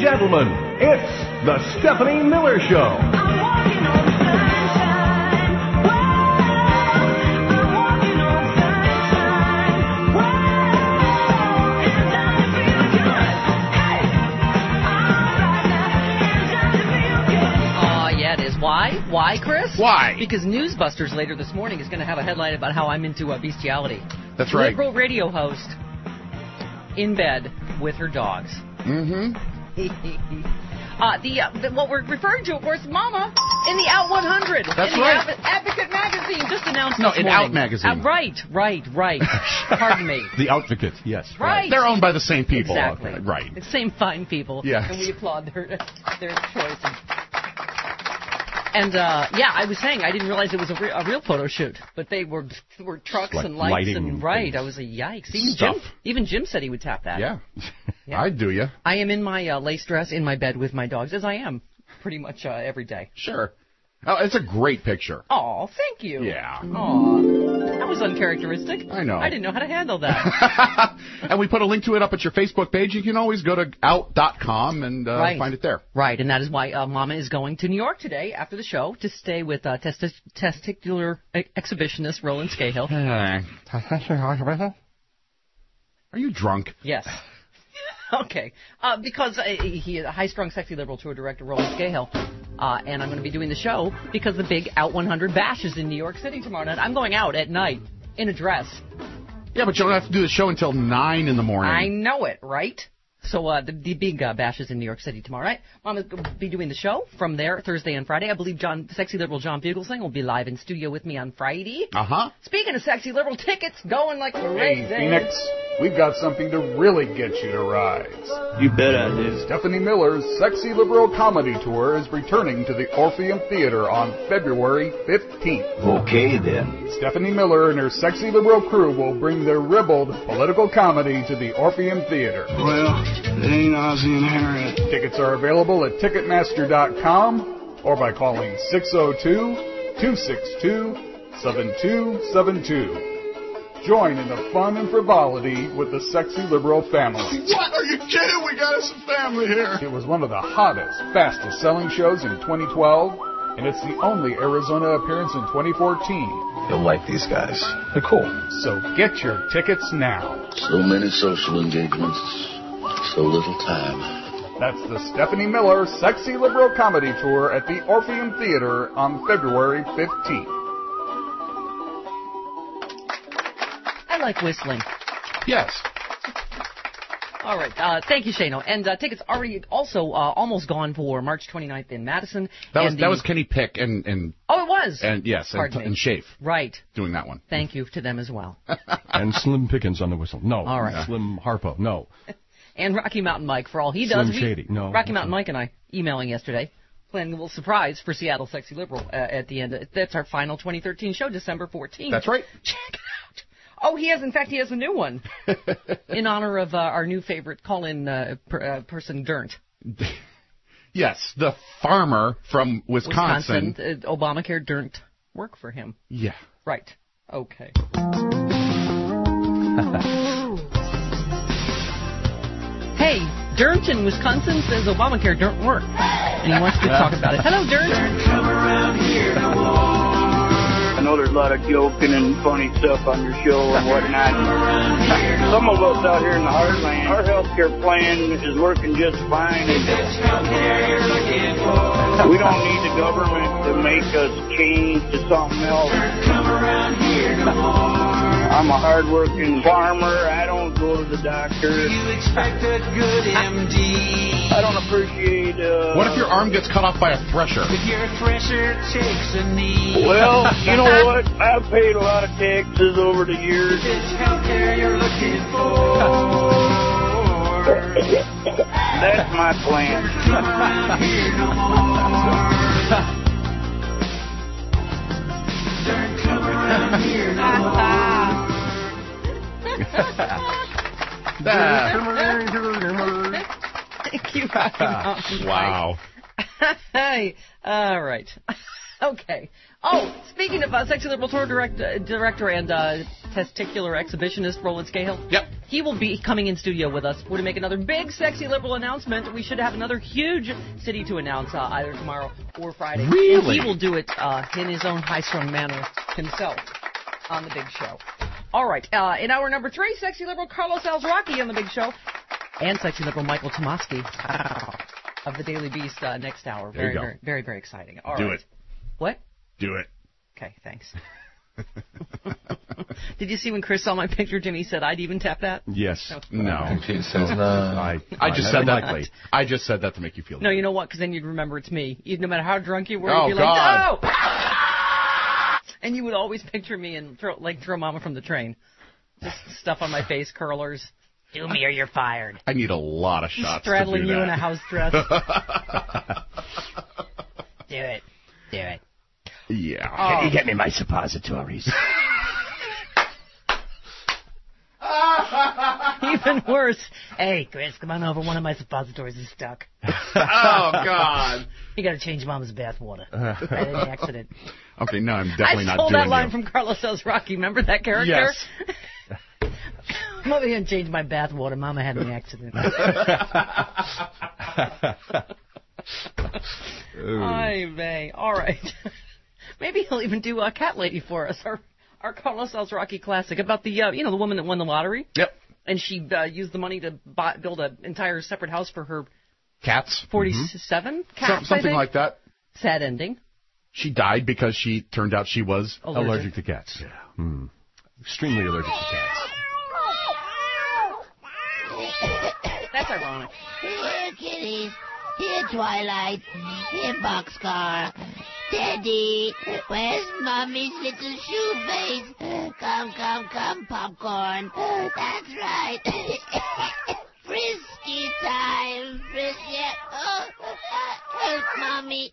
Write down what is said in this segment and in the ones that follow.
gentlemen, it's the Stephanie Miller Show. Why, Chris? Why? Because Newsbusters later this morning is going to have a headline about how I'm into bestiality. That's right. Liberal radio host in bed with her dogs. Mm-hmm. What we're referring to, of course, Mama in the Out 100. That's in right. The Advocate magazine just announced No, this in morning. Out magazine. Right. Pardon me. The Advocate, yes. Right. They're owned by the same people. Exactly. Right. The same fine people. Yes. And we applaud their choices. And, I was saying, I didn't realize it was a real photo shoot, but they were trucks like and lights lighting and, right, I was yikes. Even Jim said he would tap that. Yeah. Yeah. I'd do you. I am in my lace dress in my bed with my dogs, as I am pretty much every day. Sure. Oh, it's a great picture. Oh, thank you. Yeah. Aw, that was uncharacteristic. I know. I didn't know how to handle that. And we put a link to it up at your Facebook page. You can always go to out.com and find it there. Right, and that is why Mama is going to New York today after the show to stay with testicular exhibitionist Roland Scahill. Are you drunk? Yes. Okay. Because he is a high-strung, sexy liberal tour director, Roland Scahill. And I'm going to be doing the show because the big Out 100 bash is in New York City tomorrow night. I'm going out at night in a dress. Yeah, but you don't have to do the show until 9 in the morning. I know it, right? So the big bash is in New York City tomorrow night. Mom will be doing the show from there Thursday and Friday. I believe sexy liberal John Fugelsang will be live in studio with me on Friday. Uh-huh. Speaking of sexy liberal, tickets going like crazy. Hey, Phoenix, we've got something to really get you to rise. You bet I do. Stephanie Miller's Sexy Liberal Comedy Tour is returning to the Orpheum Theater on February 15th. Okay, then. Stephanie Miller and her Sexy Liberal crew will bring their ribald political comedy to the Orpheum Theater. Well, it ain't Ozzie and Harriet. Tickets are available at Ticketmaster.com or by calling 602-262-7272. Join in the fun and frivolity with the Sexy Liberal family. What? Are you kidding? We got us some family here. It was one of the hottest, fastest selling shows in 2012, and it's the only Arizona appearance in 2014. You'll like these guys. They're cool. So get your tickets now. So many social engagements, so little time. That's the Stephanie Miller Sexy Liberal Comedy Tour at the Orpheum Theater on February 15th. I like whistling. Yes. All right. Thank you, Shano. And tickets already also almost gone for March 29th in Madison. That was Kenny Pick and Oh, it was? And yes, and Shafe. Right. Doing that one. Thank you to them as well. And Slim Pickens on the whistle. No. All right. Slim Harpo. No. And Rocky Mountain Mike for all he does. Slim Shady. No. Rocky Mountain Mike and I emailing yesterday, planning a little surprise for Seattle Sexy Liberal at the end. That's our final 2013 show, December 14th. That's right. Check it out. Oh, he has a new one in honor of our new favorite call-in person, Dirnt. Yes, the farmer from Wisconsin. Obamacare Dirnt work for him. Yeah. Right. Okay. Hey, Dirnt in Wisconsin says Obamacare don't work. And he wants to talk about it. Hello, Dirnt. Come around here no more. I know there's a lot of joking and funny stuff on your show and whatnot. Some of us out here in the heartland, our healthcare plan is working just fine. We don't need the government to make us change to something else. I'm a hard-working farmer. I don't go to the doctor. You expect a good MD. I don't appreciate... What if your arm gets cut off by a thresher? If your thresher takes a knee. Well, you know what? I've paid a lot of taxes over the years. If it's healthcare you're looking for. That's my plan. Come around here no more. Don't come around here no more. Thank you, Rocky Mountain Mike. Wow. Hey, all right. Okay. Oh, speaking of Sexy Liberal Tour director and testicular exhibitionist Roland Scahill. Yep. He will be coming in studio with us. We're going to make another big Sexy Liberal announcement. We should have another huge city to announce either tomorrow or Friday. Really? And he will do it in his own high-strung manner himself on the big show. All right. In hour number 3, Sexy Liberal Carlos Alzraki on the big show. And Sexy Liberal Michael Tomasky of the Daily Beast next hour. There you go. Very, very, very exciting. All Do right. it. What? Do it. Okay, thanks. Did you see when Chris saw my picture, Jimmy said I'd even tap that? Yes. No. She says no. I just said that. I just said that to make you feel No, good. you know what? Because then you'd remember it's me. No matter how drunk you were, Oh, you'd be God. like, no! And you would always picture me and throw Mama from the train. Just stuff on my face, curlers. Do me or you're fired. I need a lot of shots Straddling to do you that. in a house dress. Do it. Do it. Yeah. Oh. You get me my suppositories. Even worse. Hey, Chris, come on over. One of my suppositories is stuck. Oh, God. You got to change Mama's bathwater. I had an accident. Okay, no, I'm definitely I not stole doing that line you. from Carlos Alzraki. Remember that character? Yes. Come over here and change my bathwater. Mama had an accident. Ay, vey. All right. Maybe he'll even do a Cat Lady for us, our Carlos Alzraki classic about the the woman that won the lottery. Yep. And she used the money to build an entire separate house for her Cats. 47 cats, Something like that. Sad ending. She died because she turned out she was Allergic to cats. Yeah. Extremely allergic to cats. That's ironic. Here, kitties. Here, Twilight. Here, Boxcar. Teddy, where's Mommy's little shoe face? Come, come, come, Popcorn. That's right. Frisky time. Frisky. Oh, help, Mommy.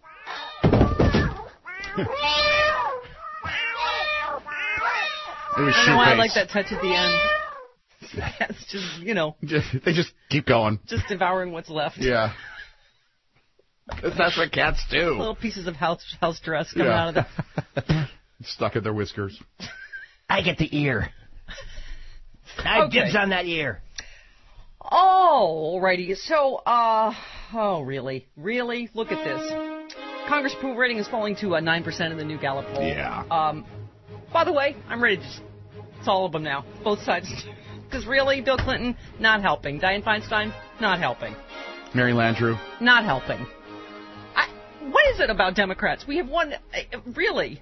It was I don't shoe know why I face. like that touch at the end. That's just, They just keep going. just devouring what's left. Yeah. 'Cause that's what cats do. Little pieces of house dress coming Yeah. out of the... Stuck in their whiskers. I get the ear. I Okay. dibs on that ear. Oh, alrighty. So, really? Really? Look at this. Congress approval rating is falling to 9% in the new Gallup poll. Yeah. By the way, I'm ready to just... It's all of them now. Both sides. Because really, Bill Clinton, not helping. Dianne Feinstein, not helping. Mary Landrieu. Not helping. What is it about Democrats? We have won, really,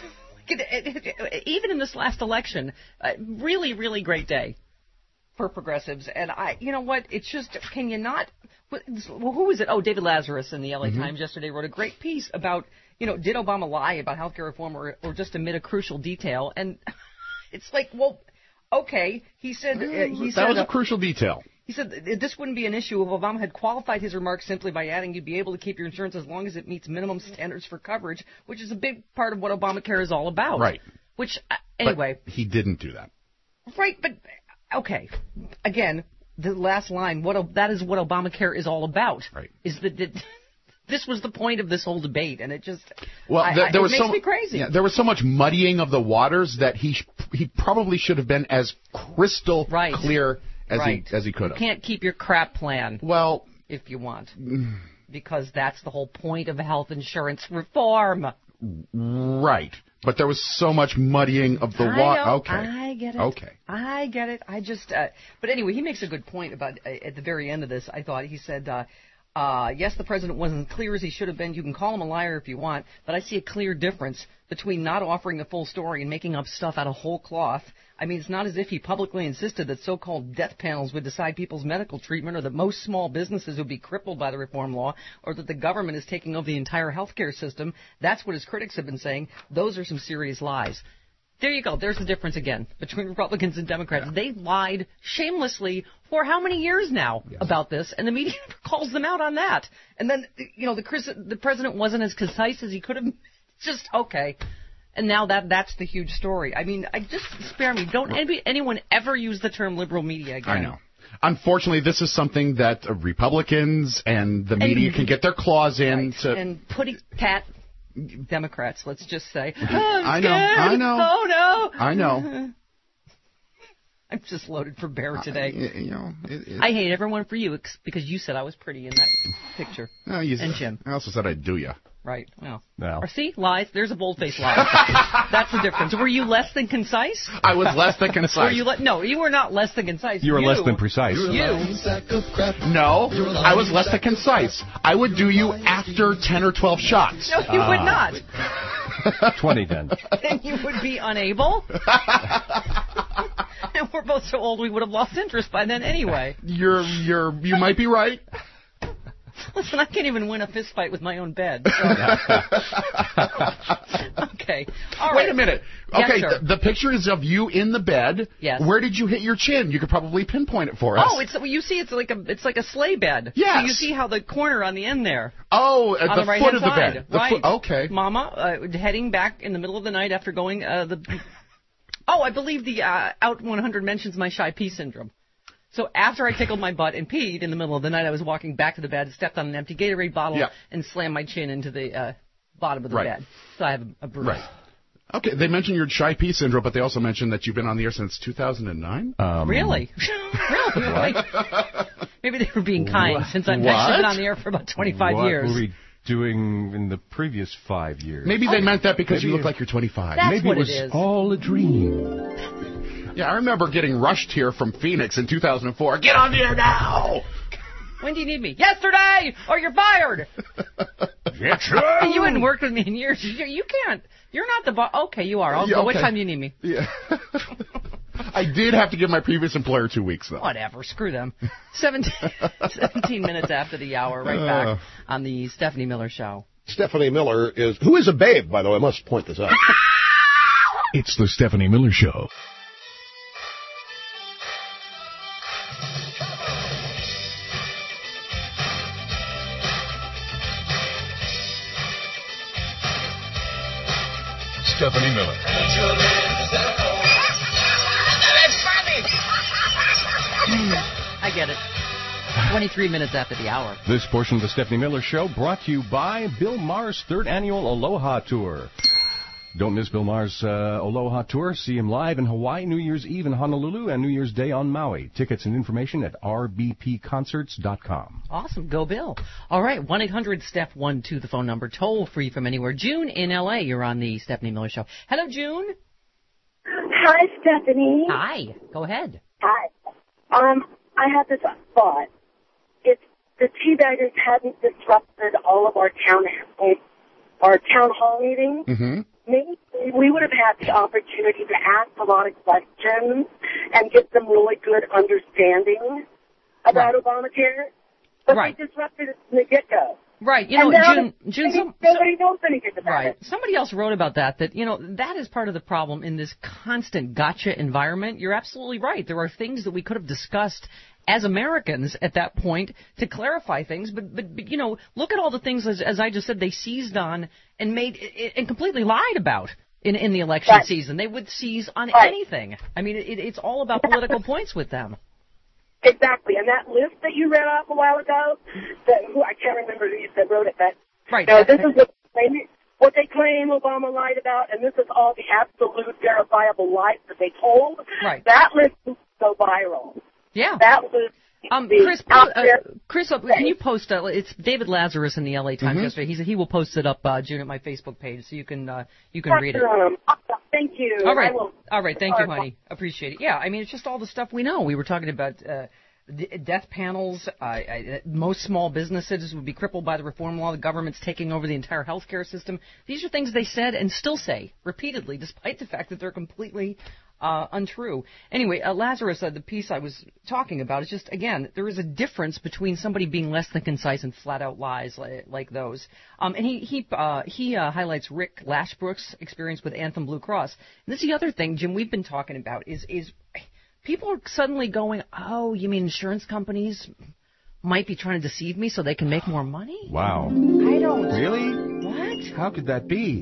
even in this last election, really, really great day for progressives. And you know what? It's just, can you not? Well, who was it? Oh, David Lazarus in the LA Times yesterday wrote a great piece about, did Obama lie about healthcare reform or just omit a crucial detail? And it's like, well, okay. He said That was a crucial detail. He said this wouldn't be an issue if Obama had qualified his remarks simply by adding you'd be able to keep your insurance as long as it meets minimum standards for coverage, which is a big part of what Obamacare is all about. Right. Which, anyway. But he didn't do that. Right, but, okay. Again, the last line, that is what Obamacare is all about. Right. Is that this was the point of this whole debate, and it just there was it makes me crazy. Yeah, there was so much muddying of the waters that he probably should have been as crystal clear as he could have. You can't keep your crap plan. Well, if you want, because that's the whole point of health insurance reform. Right, but there was so much muddying of the water. Okay, I get it. Okay, I get it. I just. But anyway, he makes a good point about at the very end of this. I thought he said. Yes, the president wasn't as clear as he should have been. You can call him a liar if you want, but I see a clear difference between not offering the full story and making up stuff out of whole cloth. I mean, it's not as if he publicly insisted that so-called death panels would decide people's medical treatment, or that most small businesses would be crippled by the reform law, or that the government is taking over the entire healthcare system. That's what his critics have been saying. Those are some serious lies. There you go. There's the difference again between Republicans and Democrats. Yeah. They lied shamelessly for how many years now about this, and the media calls them out on that. And then, the president wasn't as concise as he could have. Just, okay. And now that's the huge story. I mean, just spare me. Don't anyone ever use the term liberal media again. I know. Unfortunately, this is something that Republicans and the media can get their claws in. And putty-tat Democrats, let's just say. I know. Oh, no. I know. I'm just loaded for bear today. I hate everyone for you because you said I was pretty in that picture. No, and Jim. I also said I'd do you. Right. Well. No. Or see, lies. There's a bold-faced lie. That's the difference. Were you less than concise? I was less than concise. Were you no, you were not less than concise. You were less than precise. No, I was less than concise. I would do you after 10 or 12 shots. No, you would not. 20 then. Then you would be unable. And we're both so old we would have lost interest by then anyway. You might be right. Listen, I can't even win a fist fight with my own bed. So. Okay. All right. Wait a minute. Okay, yes, the picture is of you in the bed. Yes. Where did you hit your chin? You could probably pinpoint it for us. Oh, you see, it's like a sleigh bed. Yes. So you see how the corner on the end there. Oh, at the right foot of the side. bed. Right. Okay. Mama, heading back in the middle of the night after going Oh, I believe the Out 100 mentions my shy pee syndrome. So after I tickled my butt and peed in the middle of the night, I was walking back to the bed, stepped on an empty Gatorade bottle, and slammed my chin into the bottom of the bed. So I have a bruise. Right. Okay, they mentioned your shy pee syndrome, but they also mentioned that you've been on the air since 2009? Really? Really? Maybe they were being kind, since I've actually been on the air for about 25 years. What were we doing in the previous 5 years? Maybe they meant that because you look like you're 25. That's Maybe what it was is. all a dream. Yeah, I remember getting rushed here from Phoenix in 2004. Get on the air now! When do you need me? Yesterday! Or you're fired! You hadn't worked with me in years. You can't. You're not the boss. Okay, you are. I'll go. What time do you need me? Yeah. I did have to give my previous employer 2 weeks, though. Whatever. Screw them. 17 minutes after the hour, right back on the Stephanie Miller Show. Stephanie Miller who is a babe, by the way. I must point this out. It's the Stephanie Miller Show. Stephanie Miller. I get it. 23 minutes after the hour. This portion of the Stephanie Miller Show brought to you by Bill Maher's third annual Aloha Tour. Don't miss Bill Maher's Aloha Tour. See him live in Hawaii, New Year's Eve in Honolulu, and New Year's Day on Maui. Tickets and information at rbpconcerts.com. Awesome. Go Bill. All right. 1-800-STEPH-12, the phone number. Toll free from anywhere. June in L.A., you're on the Stephanie Miller Show. Hello, June. Hi, Stephanie. Hi. Go ahead. Hi. I had this thought. If the teabaggers hadn't disrupted all of our town hall meetings, maybe we would have had the opportunity to ask a lot of questions and get some really good understanding about Obamacare. But they disrupted it from the get-go. Right. You know, June, nobody knows anything about it. Somebody else wrote about that, that is part of the problem in this constant gotcha environment. You're absolutely right. There are things that we could have discussed as Americans at that point to clarify things, but look at all the things, as I just said, they seized on and made and completely lied about in the election season. They would seize on anything. I mean, it's all about political points with them. Exactly, and that list that you read off a while ago, I can't remember who you said wrote it, but this is what they claim Obama lied about, and this is all the absolute verifiable lies that they told. Right. That list will go viral. Yeah. That was Chris, can you post? It's David Lazarus in the L.A. Times yesterday. He said he will post it up, June, at my Facebook page, so you can read it. Thank you. All right. Thank you, honey. Appreciate it. Yeah, I mean, it's just all the stuff we know. We were talking about death panels. Most small businesses would be crippled by the reform law. The government's taking over the entire healthcare system. These are things they said and still say repeatedly, despite the fact that they're completely untrue. Anyway, Lazarus, the piece I was talking about is just, again, there is a difference between somebody being less than concise and flat-out lies like those. And he highlights Rick Lashbrook's experience with Anthem Blue Cross. And this is the other thing, Jim, we've been talking about is people are suddenly going, oh, you mean insurance companies might be trying to deceive me so they can make more money? Wow. I don't. Really? What? How could that be?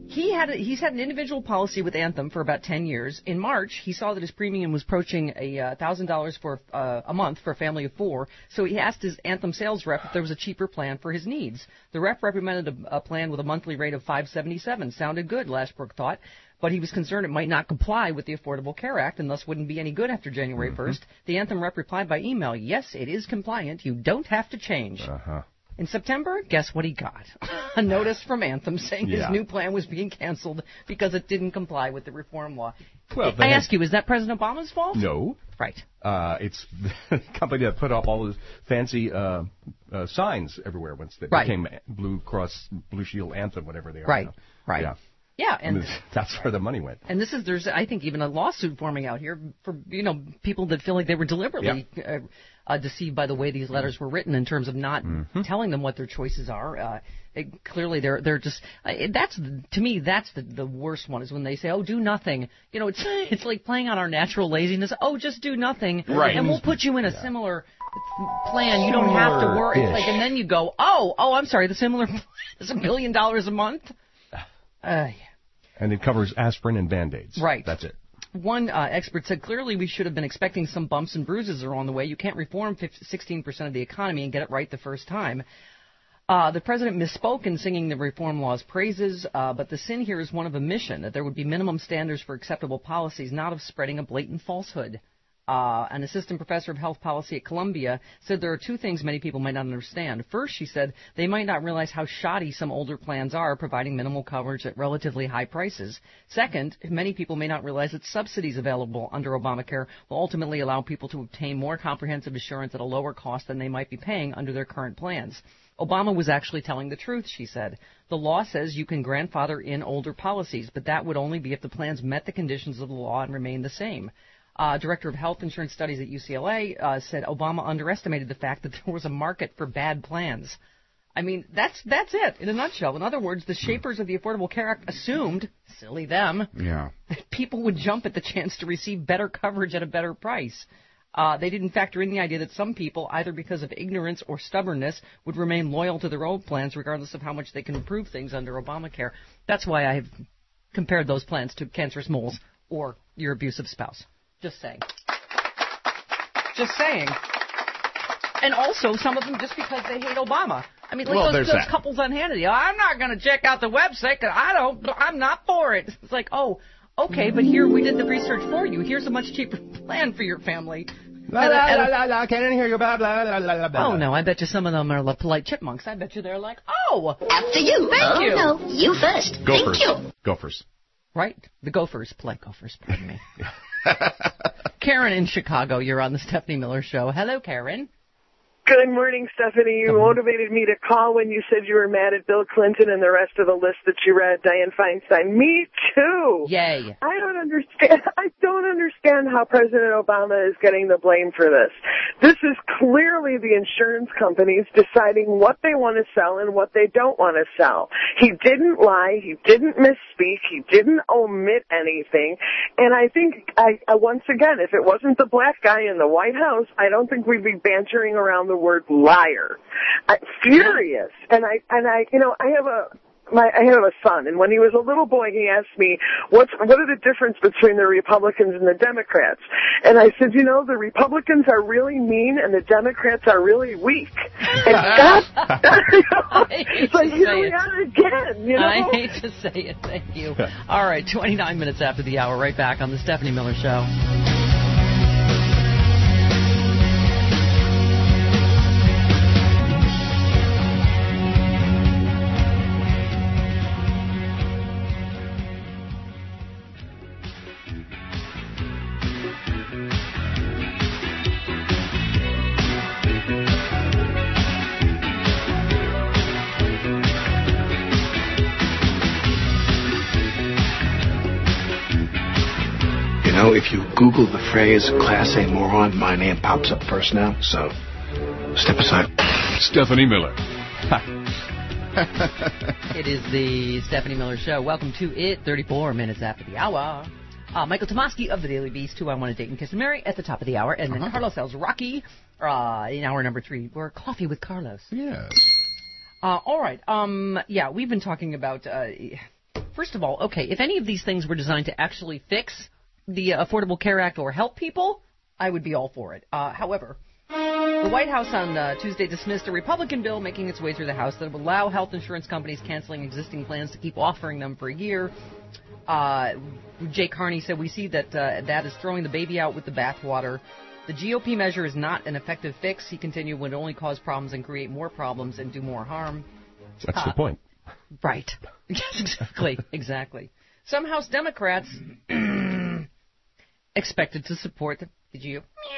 He's had an individual policy with Anthem for about 10 years. In March, he saw that his premium was approaching $1,000 for a month for a family of 4, so he asked his Anthem sales rep if there was a cheaper plan for his needs. The rep recommended a plan with a monthly rate of $577. Sounded good, Lashbrook thought, but he was concerned it might not comply with the Affordable Care Act and thus wouldn't be any good after January 1st. The Anthem rep replied by email, yes, it is compliant. You don't have to change. In September, guess what he got? A notice from Anthem saying his new plan was being canceled because it didn't comply with the reform law. Well, I ask you, is that President Obama's fault? No. Right. It's the company that put up all those fancy signs everywhere once they became Blue Cross, Blue Shield, Anthem, whatever they are. Right, now. right. Yeah. Yeah, and that's where the money went. And there's I think even a lawsuit forming out here for people that feel like they were deliberately deceived by the way these letters were written in terms of not telling them what their choices are. Clearly they're just that's to me that's the worst one is when they say, oh, do nothing. It's like playing on our natural laziness. Oh, just do nothing, and we'll put you in a similar plan. You don't have to worry. It's like, and then you go, oh, I'm sorry, the similar plan is $1 billion a month. And it covers aspirin and Band-Aids. Right. That's it. One expert said, clearly we should have been expecting some bumps and bruises along the way. You can't reform 16% of the economy and get it right the first time. The president misspoke in singing the reform law's praises, but the sin here is one of omission, that there would be minimum standards for acceptable policies, not of spreading a blatant falsehood. An assistant professor of health policy at Columbia said there are two things many people might not understand. First, she said, they might not realize how shoddy some older plans are, providing minimal coverage at relatively high prices. Second, many people may not realize that subsidies available under Obamacare will ultimately allow people to obtain more comprehensive insurance at a lower cost than they might be paying under their current plans. Obama was actually telling the truth, she said. The law says you can grandfather in older policies, but that would only be if the plans met the conditions of the law and remained the same. Director of Health Insurance Studies at UCLA said Obama underestimated the fact that there was a market for bad plans. I mean, that's it in a nutshell. In other words, the shapers of the Affordable Care Act assumed, silly them, that people would jump at the chance to receive better coverage at a better price. They didn't factor in the idea that some people, either because of ignorance or stubbornness, would remain loyal to their old plans regardless of how much they can improve things under Obamacare. That's why I have compared those plans to cancerous moles or your abusive spouse. Just saying. Just saying. And also, some of them just because they hate Obama. I mean, like those couples on Hannity. I'm not going to check out the website because I'm not for it. It's like, oh, okay, but here we did the research for you. Here's a much cheaper plan for your family. Can't hear you. Blah, blah, blah, blah, blah. Oh, no, I bet you some of them are like polite chipmunks. I bet you they're like, oh. After you. Thank you. No, you first. Gophers. Thank you. Gophers. Right? The Gophers. Polite Gophers, pardon me. Karen in Chicago, you're on the Stephanie Miller Show. Hello, Karen. Good morning, Stephanie. You motivated me to call when you said you were mad at Bill Clinton and the rest of the list that you read, Dianne Feinstein. Me too. Yay. I don't understand how President Obama is getting the blame for this. This is clearly the insurance companies deciding what they want to sell and what they don't want to sell. He didn't lie. He didn't misspeak. He didn't omit anything. And I think, once again, if it wasn't the black guy in the White House, I don't think we'd be bantering around the word liar. I'm furious. And I have a son, and when he was a little boy, he asked me, what are the difference between the Republicans and the Democrats? And I said, the Republicans are really mean and the Democrats are really weak. And it's like, here we are again, I hate to say it. Thank you. All right, 29 minutes after the hour, right back on the Stephanie Miller Show. If you Google the phrase Class A moron, my name pops up first now, so step aside. Stephanie Miller. It is the Stephanie Miller Show. Welcome to it, 34 minutes after the hour. Michael Tomasky of the Daily Beast, who I want to date and kiss and marry at the top of the hour. And then Carlos Alzaraki in hour number 3. We're Coffee with Carlos. Yes. All right. We've been talking about first of all, okay, if any of these things were designed to actually fix the Affordable Care Act or help people, I would be all for it. However, the White House on Tuesday dismissed a Republican bill making its way through the House that would allow health insurance companies canceling existing plans to keep offering them for a year. Jay Carney said, we see that that is throwing the baby out with the bathwater. The GOP measure is not an effective fix. He continued, would only cause problems and create more problems and do more harm. That's the point. Right. Yes, exactly. Some House Democrats expected to support the GOP.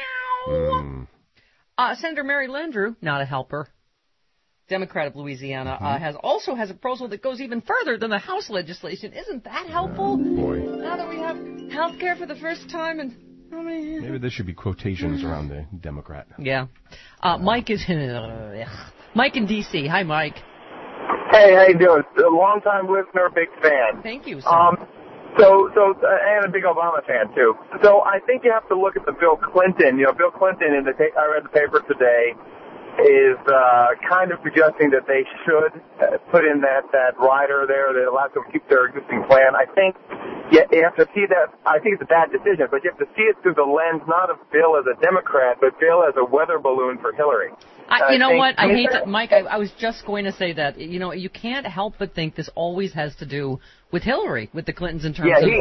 Senator Mary Landrieu, not a helper, Democrat of Louisiana, has a proposal that goes even further than the House legislation. Isn't that helpful? Boy. Now that we have health care for the first time in how many years? Maybe there should be quotations around the Democrat. Yeah. Mike is Mike in D.C. Hi, Mike. Hey, how you doing? A long-time listener, big fan. Thank you, sir. And a big Obama fan, too. So I think you have to look at the Bill Clinton. Bill Clinton, I read the paper today, is kind of suggesting that they should put in that rider there that allows them to keep their existing plan. I think you have to see that. I think it's a bad decision, but you have to see it through the lens not of Bill as a Democrat, but Bill as a weather balloon for Hillary. You know what? I hate that, Mike. I was just going to say that. You can't help but think this always has to do with Hillary, with the Clintons in terms of,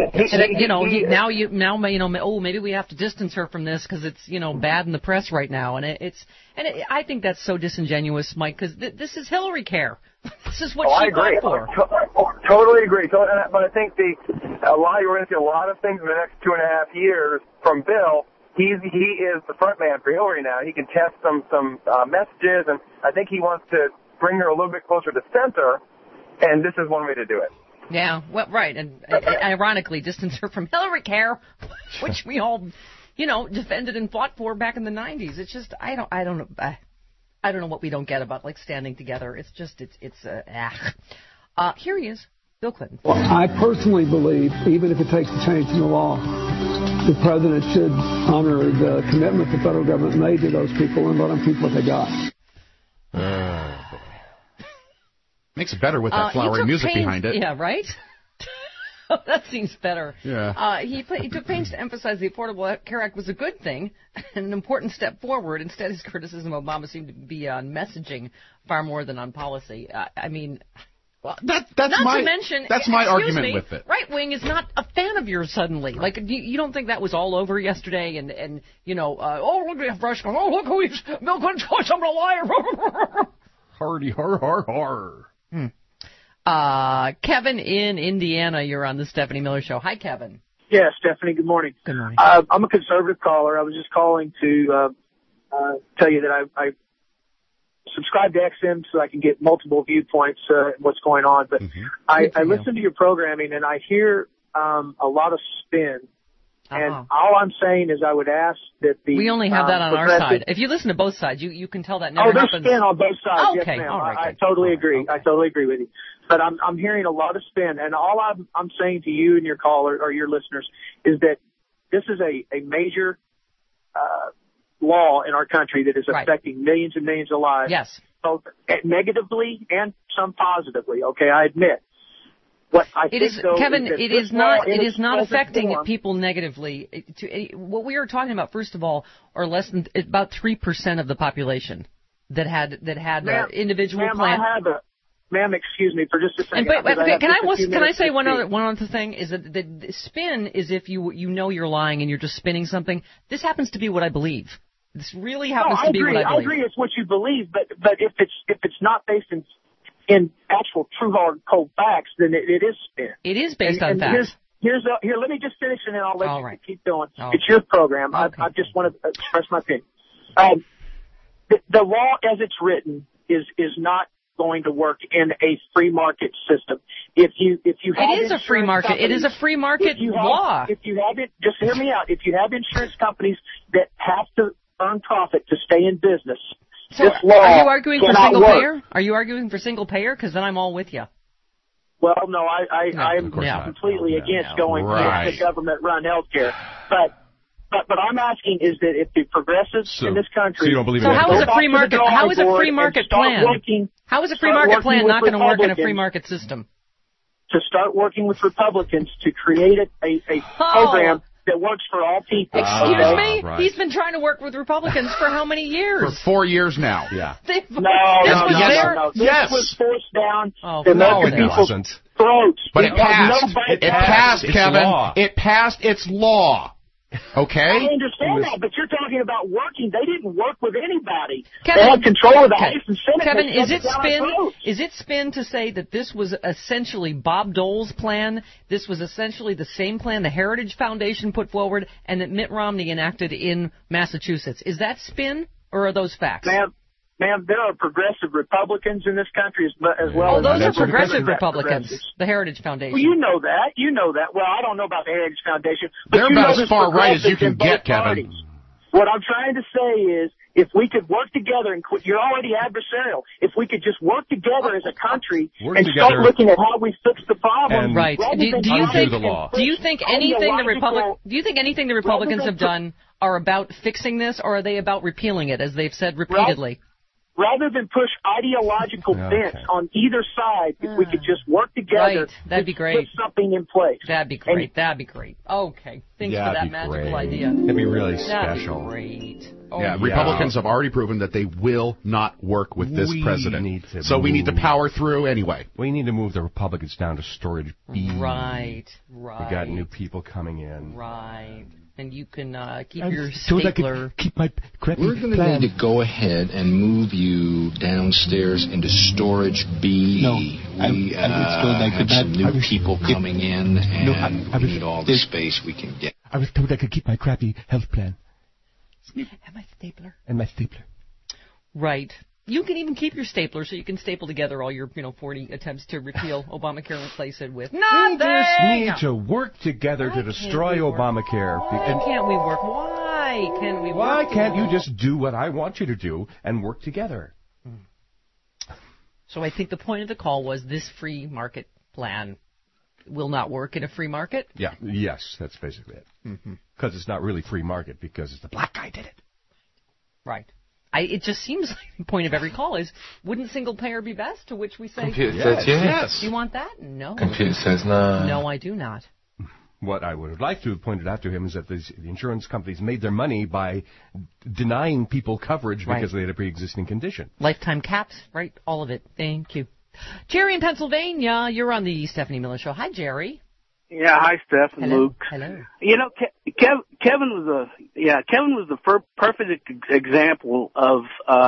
maybe we have to distance her from this because it's, bad in the press right now. And I think that's so disingenuous, Mike, because this is Hillary care. This is what she fought for. Totally agree. But I think you're going to see a lot of things in the next 2.5 years from Bill. He is the front man for Hillary now. He can test some messages, and I think he wants to bring her a little bit closer to center, and this is one way to do it. Yeah, well, right, and ironically, distance her from Hillary care, which we all, defended and fought for back in the 90s. It's just, I don't know what we don't get about standing together. It's just, here he is, Bill Clinton. Well, I personally believe, even if it takes a change in the law, the president should honor the commitment the federal government made to those people and let them keep what they got. Makes it better with that flowery music behind it. Yeah, right? That seems better. Yeah. He took pains to emphasize the Affordable Care Act was a good thing and an important step forward. Instead, his criticism of Obama seemed to be on messaging far more than on policy. Well, that's my argument with it. Right wing is not a fan of yours suddenly. You don't think that was all over yesterday? And look at fresh. Oh, look who he's Bill Clinton's calling someone a liar. Hardy, har. Kevin in Indiana, you're on the Stephanie Miller Show. Hi, Kevin. Yeah, Stephanie. Good morning. Good morning. I'm a conservative caller. I was just calling to tell you that I subscribe to XM so I can get multiple viewpoints what's going on. But I listen to your programming and I hear a lot of spin. And all I'm saying is I would ask that we only have that on our side. If you listen to both sides, you can tell that never happens. There's spin on both sides. Oh, okay. Yes, ma'am. All right, I totally agree. I totally agree with you. But I'm hearing a lot of spin, and all I'm saying to you and your caller or your listeners is that this is a major law in our country that is affecting millions and millions of lives. Yes. Both negatively and some positively. Okay, I admit. What I think, though, Kevin, it is not affecting people negatively. What we are talking about, first of all, are less than about 3% of the population that had individual plan. Ma'am, excuse me for just a second. Can I say one other thing? Is that the spin is if you know you're lying and you're just spinning something. This happens to be what I believe. This really happens to be what I believe. I agree it's what you believe, but if it's not based in actual true hard cold facts, then it is spin. It is based on facts. Here, let me just finish and then I'll let you keep going. It's your program. Okay. I just want to express my opinion. The law as it's written is not going to work in a free market system. If you have it is a free market. It is a free market law. If you have it, just hear me out. If you have insurance companies that have to earn profit to stay in business, so this law are you arguing for single work. payer? Are you arguing for single payer? Because then I'm all with you. Well, no, I'm completely against going to government-run health care. But I'm asking is that if the progressives in this country, so you don't believe how is a free market? How is a free market plan? How is a free market plan not going to work in a free market system? to start working with Republicans to create a program that works for all people. Excuse me? Right. He's been trying to work with Republicans for how many years? For 4 years now. Yeah. No. This was forced down the American people's throats. But it passed. It passed, Kevin. Law. It passed. It's law. Okay? I understand that, but you're talking about working. They didn't work with anybody. Kevin, they had control of the House and Senate. Kevin, is it spin to say that this was essentially Bob Dole's plan? This was essentially the same plan the Heritage Foundation put forward and that Mitt Romney enacted in Massachusetts. Is that spin, or are those facts? Ma'am, there are progressive Republicans in this country as well. Oh, those are progressive Republicans, the Heritage Foundation. Well, you know that. Well, I don't know about the Heritage Foundation. But they're about as far right as you can get, Kevin. What I'm trying to say is, if we could work together and quit, you're already adversarial. If we could just work together as a country and start looking at how we fix the problem. Right. Do you think anything the Republicans have done are about fixing this, or are they about repealing it, as they've said repeatedly? Rather than push ideological bents on either side, if we could just work together, that'd be great. Put something in place. That'd be great. Okay. Thanks for that magical idea. That'd be really special. That'd be great. Republicans have already proven that they will not work with this president. We need to power through anyway. We need to move the Republicans down to storage B. Right. We got new people coming in. Right. And you can keep your stapler. Keep my We're going to need to go ahead and move you downstairs into storage B. No, we have some new people coming in, and we need all the space we can get. I was told I could keep my crappy health plan. And my stapler. Right. You can even keep your stapler so you can staple together all your 40 attempts to repeal Obamacare and replace it with nothing. We just need to work together to destroy Obamacare. Why can't we work? Why can't you just do what I want you to do and work together? So I think the point of the call was this free market plan will not work in a free market? Yeah. Yes, that's basically it. Because it's not really free market, because the black guy did it. Right. It just seems like the point of every call is, wouldn't single payer be best? To which we say, Computer says yes. Do you want that? No. Computer says no. No, I do not. What I would have liked to have pointed out to him is that the insurance companies made their money by denying people coverage because they had a pre-existing condition. Lifetime caps, right? All of it. Thank you. Jerry in Pennsylvania, you're on the Stephanie Miller Show. Hi, Jerry. Yeah, hi, Steph and Hello. Luke. Hello. You know, Kevin was the perfect example of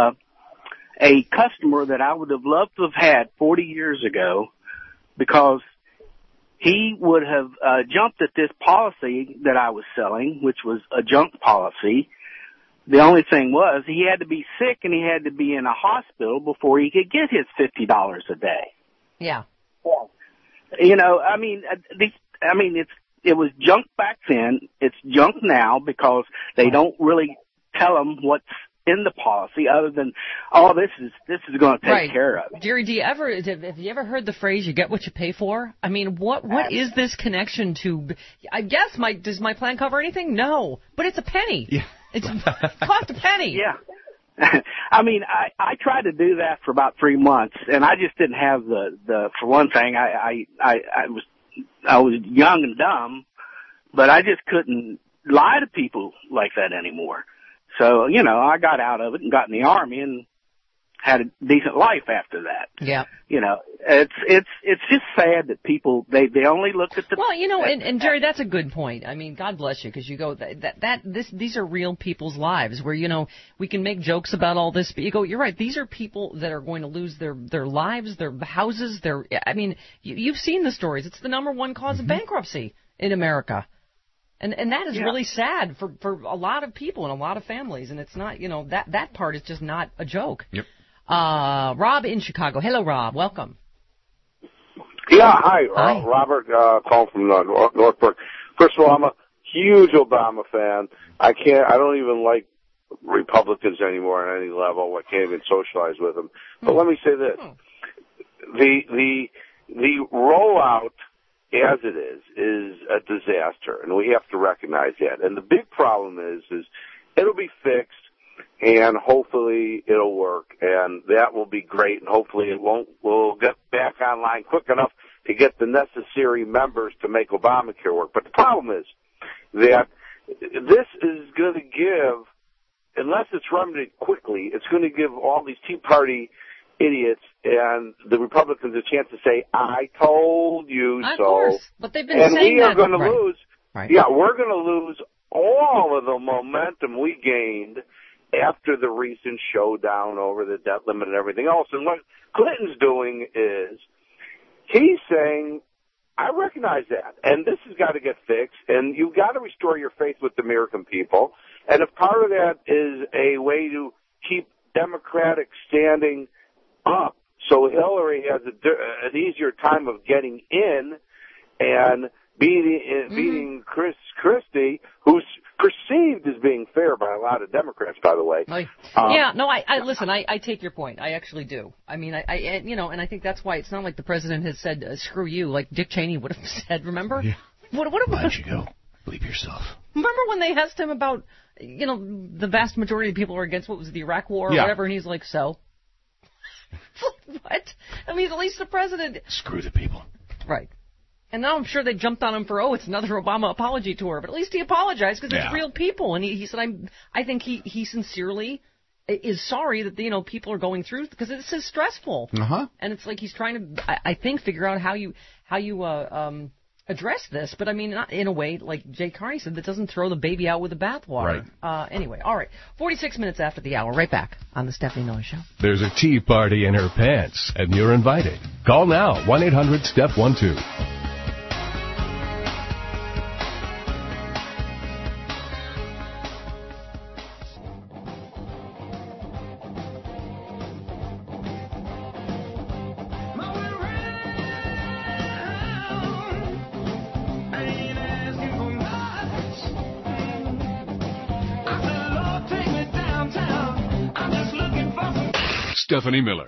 a customer that I would have loved to have had 40 years ago, because he would have jumped at this policy that I was selling, which was a junk policy. The only thing was he had to be sick and he had to be in a hospital before he could get his $50 a day. Yeah. You know, it was junk back then. It's junk now, because they don't really tell them what's in the policy other than, this is going to take care of it. Jerry, have you ever heard the phrase, you get what you pay for? I mean, what is this connection to? I guess does my plan cover anything? No, but it's a penny. Yeah. It's cost a penny. Yeah. I mean, I tried to do that for about 3 months, and I just didn't have the for one thing, I was young and dumb, but I just couldn't lie to people like that anymore. So, I got out of it and got in the Army and had a decent life after that. Yeah. It's just sad that people, they only look at the... Well, and Jerry, that's a good point. I mean, God bless you, because you go, these are real people's lives where, we can make jokes about all this, but you go, you're right, these are people that are going to lose their lives, their houses, you've seen the stories. It's the number one cause of bankruptcy in America. And that is really sad for a lot of people and a lot of families, and it's not, that part is just not a joke. Yep. Rob in Chicago. Hello, Rob. Welcome. Yeah, hi. Robert, calling from Northbrook. First of all, I'm a huge Obama fan. I don't even like Republicans anymore on any level. I can't even socialize with them. But let me say this. The rollout as it is a disaster, and we have to recognize that. And the big problem is it'll be fixed, and hopefully it'll work, and that will be great, and hopefully we'll get back online quick enough to get the necessary members to make Obamacare work. But the problem is that this is going to give, unless it's remedied quickly, it's going to give all these Tea Party idiots and the Republicans a chance to say, I told you so. Of course, but they've been and saying we are that. going to Right. lose. Right. Yeah, we're going to lose all of the momentum we gained after the recent showdown over the debt limit and everything else. And what Clinton's doing is he's saying, I recognize that, and this has got to get fixed, and you've got to restore your faith with the American people. And if part of that is a way to keep Democratic standing up so Hillary has an easier time of getting in and beating Christie, who's perceived as being fair by a lot of Democrats, by the way. Listen, I take your point. I actually do. I mean, I and I think that's why it's not like the president has said, screw you, like Dick Cheney would have said, remember? Yeah. What about... Why'd you go? Believe yourself. Remember when they asked him about, the vast majority of people are against, what was it, the Iraq War or whatever, and he's like, so? What? I mean, at least the president... Screw the people. Right. And now I'm sure they jumped on him for, it's another Obama apology tour. But at least he apologized because it's real people. And he said, I think he sincerely is sorry that, people are going through, because this is stressful. Uh-huh. And it's like he's trying to, I think, figure out how you address this. But, I mean, not in a way, like Jay Carney said, that doesn't throw the baby out with the bathwater. Right. Anyway, all right. 46 minutes after the hour. Right back on the Stephanie Miller Show. There's a tea party in her pants, and you're invited. Call now, 1-800-STEP-12. Stephanie Miller.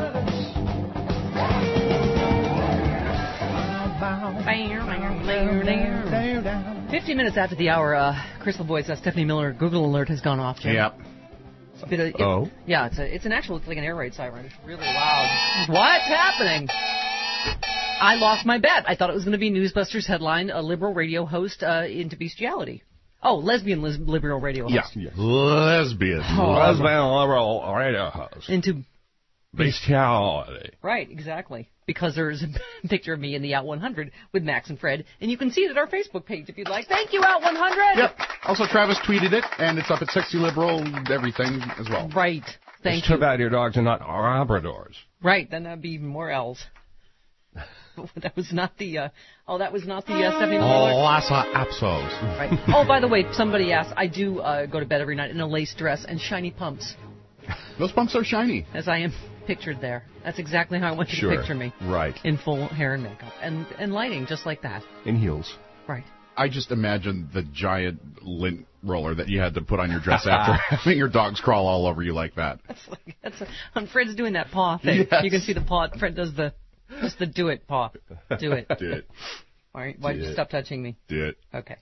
50 minutes after the hour, Crystal Boyd's Stephanie Miller Google alert has gone off, Jim. Yep. Yeah, it's like an air raid siren. It's really loud. What's happening? I lost my bet. I thought it was going to be Newsbusters headline, a liberal radio host into bestiality. Oh, lesbian liberal radio host. Yeah, lesbian liberal radio host. Into bestiality. Right, exactly. Because there's a picture of me in the Out 100 with Max and Fred, and you can see it at our Facebook page if you'd like. Thank you, Out 100! Yep. Also, Travis tweeted it, and it's up at Sexy Liberal, everything as well. Right. Thank you. Too bad your dogs are not Labradors. Right, then that'd be even more L's. That was not the, that was not the 70 Miller. Oh, Lassa Apsos. Right. Oh, by the way, somebody asked, I do go to bed every night in a lace dress and shiny pumps. Those pumps are shiny. As I am pictured there. That's exactly how I want you to picture me. Right. In full hair and makeup. And lighting, just like that. In heels. Right. I just imagine the giant lint roller that you had to put on your dress after having your dogs crawl all over you like that. When Fred's doing that paw thing, yes. You can see the paw. Fred does just the do it paw. Do it. Do it. All right. Why did you stop touching me? Do it. Okay.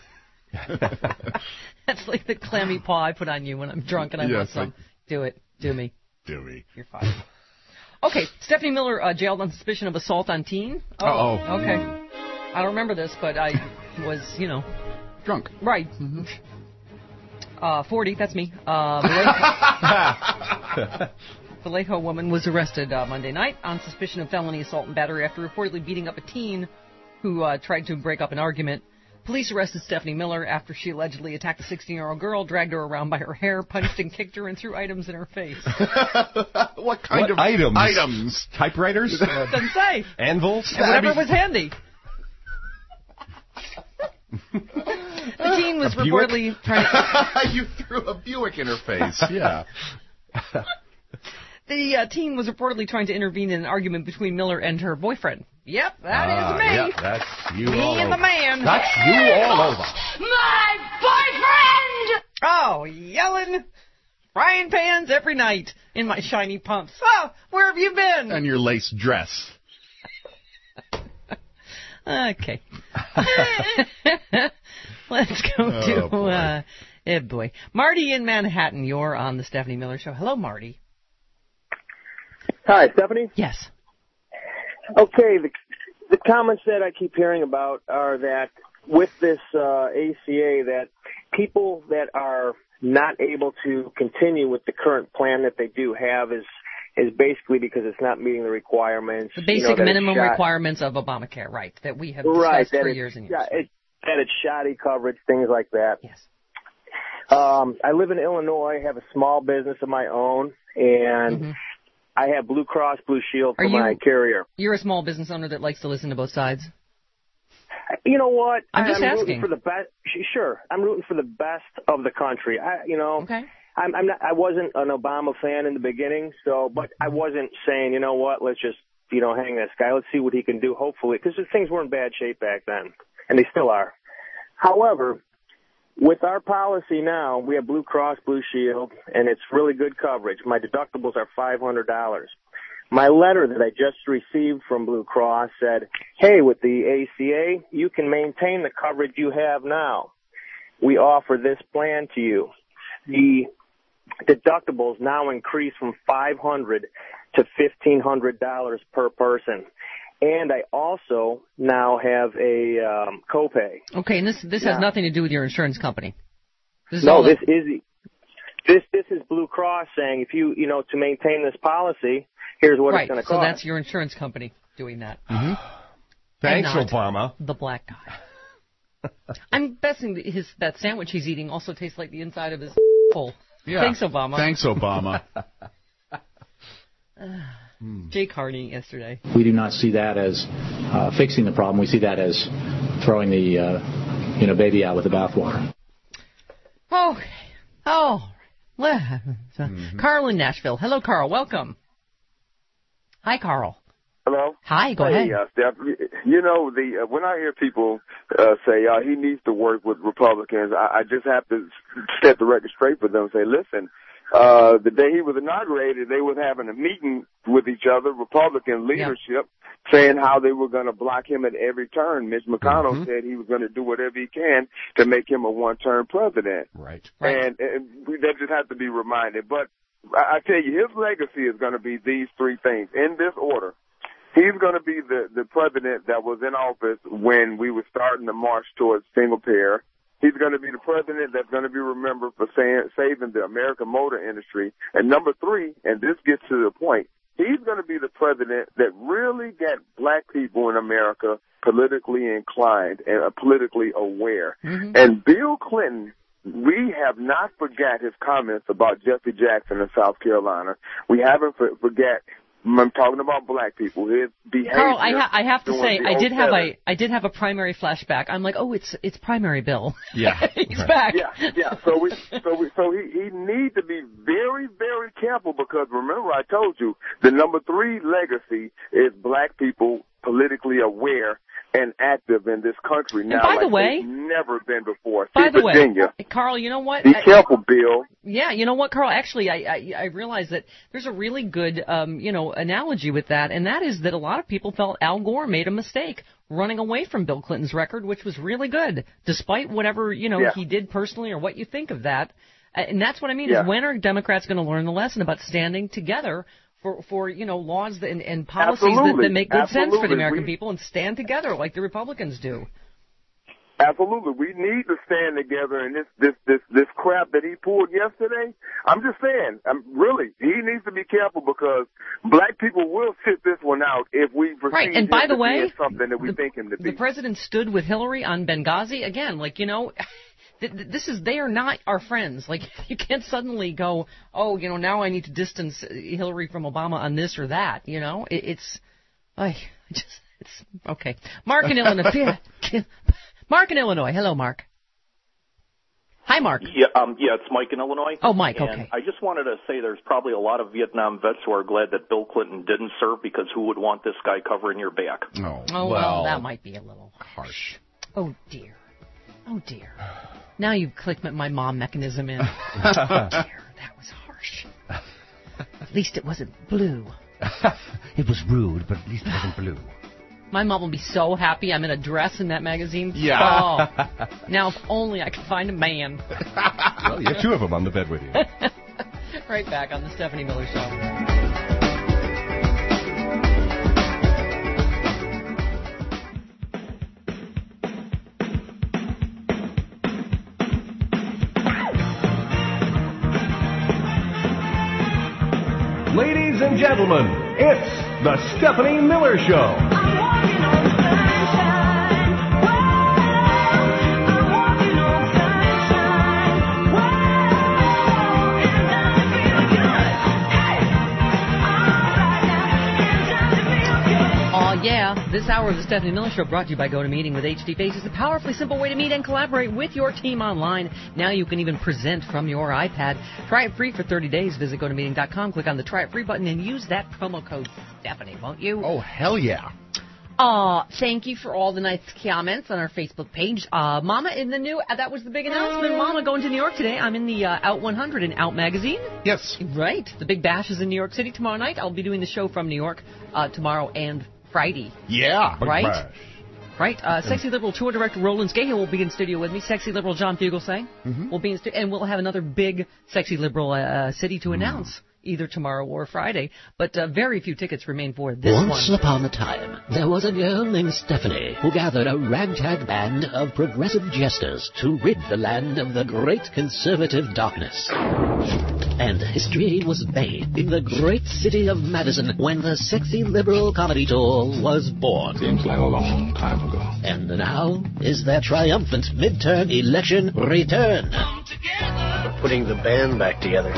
That's like the clammy paw I put on you when I'm drunk and I want some. Do it. Do me. Do me. You're fine. Okay. Stephanie Miller jailed on suspicion of assault on teen. Oh. Okay. I don't remember this, but I was, drunk. Right. Mm-hmm. 40. That's me. Vallejo woman was arrested Monday night on suspicion of felony assault and battery after reportedly beating up a teen who tried to break up an argument. Police arrested Stephanie Miller after she allegedly attacked a 16-year-old girl, dragged her around by her hair, punched and kicked her, and threw items in her face. What kind of items? Items. Typewriters? Doesn't say. Anvils? And whatever was handy. The teen was reportedly trying to... You threw a Buick in her face. Yeah. The teen was reportedly trying to intervene in an argument between Miller and her boyfriend. Yep, that is me. Yep, that's you me all and over. the man. That's you all over. My boyfriend! Oh, yelling frying pans every night in my shiny pumps. Oh, where have you been? And your lace dress. Okay. Let's go to... boy. Marty in Manhattan, you're on the Stephanie Miller Show. Hello, Marty. Hi, Stephanie? Yes. Okay, the comments that I keep hearing about are that with this ACA, that people that are not able to continue with the current plan that they do have is basically because it's not meeting the requirements. The basic minimum requirements of Obamacare, right, that we have discussed for years and years. Yeah, that it's shoddy coverage, things like that. Yes. I live in Illinois, have a small business of my own, and I have Blue Cross Blue Shield for my carrier. You're a small business owner that likes to listen to both sides? You know what? I'm just asking. Rooting for the best. Sure, I'm rooting for the best of the country. Okay. I'm not. I wasn't an Obama fan in the beginning, but I wasn't saying, you know what, let's just hang this guy. Let's see what he can do. Hopefully, because things were in bad shape back then, and they still are. However, with our policy now, we have Blue Cross Blue Shield, and it's really good coverage. My deductibles are $500. My letter that I just received from Blue Cross said, hey, with the ACA, you can maintain the coverage you have now. We offer this plan to you. The deductibles now increase from $500 to $1,500 per person. And I also now have a copay. Okay, and this has nothing to do with your insurance company. This is Blue Cross saying if you to maintain this policy, here's what it's going to cost. So that's your insurance company doing that. Mm-hmm. Thanks, Obama. The black guy. I'm guessing that sandwich he's eating also tastes like the inside of his hole. Yeah. Thanks, Obama. Thanks, Obama. Jake Harney yesterday. We do not see that as fixing the problem. We see that as throwing the baby out with the bathwater. Okay. Oh. Carl in Nashville. Hello, Carl. Welcome. Hi, Carl. Hello. Hi. Go ahead. Steph. When I hear people say he needs to work with Republicans, I just have to set the record straight for them and say, listen. The day he was inaugurated, they was having a meeting with each other, Republican leadership, saying how they were going to block him at every turn. Mitch McConnell said he was going to do whatever he can to make him a one-term president. Right. And that just has to be reminded. But I tell you, his legacy is going to be these three things in this order. He's going to be the president that was in office when we were starting to march towards single payer. He's going to be the president that's going to be remembered for saving the American motor industry. And number three, and this gets to the point, he's going to be the president that really got black people in America politically inclined and politically aware. Mm-hmm. And Bill Clinton, we have not forgot his comments about Jesse Jackson in South Carolina. We haven't forget. I'm talking about black people. His behavior. Carl, I have to say, I did have a primary flashback. I'm like, oh, it's primary Bill. Yeah, he's back. Yeah. So he needs to be very, very careful because remember I told you the number three legacy is black people politically aware and active in this country now. And by the way, they've never been before. By the Virginia. Way, Carl, you know what? Be careful, Bill. Yeah, you know what, Carl? Actually, I realize that there's a really good, analogy with that, and that is that a lot of people felt Al Gore made a mistake running away from Bill Clinton's record, which was really good, despite whatever, he did personally or what you think of that. And that's what I mean, is when are Democrats going to learn the lesson about standing together for laws and policies that make good sense for the American people and stand together like the Republicans do. Absolutely. We need to stand together, and this crap that he pulled yesterday, I'm just saying, really, he needs to be careful because black people will sit this one out if we proceed and by the way, something that we think him to be. The president stood with Hillary on Benghazi. Again, they are not our friends. Like, you can't suddenly go, now I need to distance Hillary from Obama on this or that. It's okay. Mark in Illinois. Mark in Illinois. Hello, Mark. Hi, Mark. Yeah, it's Mike in Illinois. Oh, Mike, and okay. I just wanted to say there's probably a lot of Vietnam vets who are glad that Bill Clinton didn't serve because who would want this guy covering your back? Oh, well, that might be a little harsh. Oh, dear. Now you've clicked my mom mechanism in. Oh, dear, that was harsh. At least it wasn't blue. It was rude, but at least it wasn't blue. My mom will be so happy I'm in a dress in that magazine. Yeah. Oh, now if only I could find a man. Well, you have two of them on the bed with you. Right back on the Stephanie Miller Show. Ladies and gentlemen, it's the Stephanie Miller Show. Yeah, this hour of the Stephanie Miller Show brought to you by GoToMeeting with HD Faces, a powerfully simple way to meet and collaborate with your team online. Now you can even present from your iPad. Try it free for 30 days. Visit GoToMeeting.com, click on the Try It Free button, and use that promo code Stephanie, won't you? Oh, hell yeah. Thank you for all the nice comments on our Facebook page. Mama in the new, that was the big announcement. Mama going to New York today. I'm in the Out 100 in Out magazine. Yes. Right. The big bash is in New York City tomorrow night. I'll be doing the show from New York tomorrow and Friday. Yeah. Right? Right. Sexy Liberal Tour Director Roland Scahill will be in studio with me. Sexy Liberal John Fugelsang will be in studio. And we'll have another big Sexy Liberal city to announce either tomorrow or Friday. But very few tickets remain for this one. Once upon a time, there was a girl named Stephanie who gathered a ragtag band of progressive jesters to rid the land of the great conservative darkness. And history was made in the great city of Madison when the Sexy Liberal Comedy Tour was born. Seems like a long time ago. And now is their triumphant midterm election return. We're putting the band back together.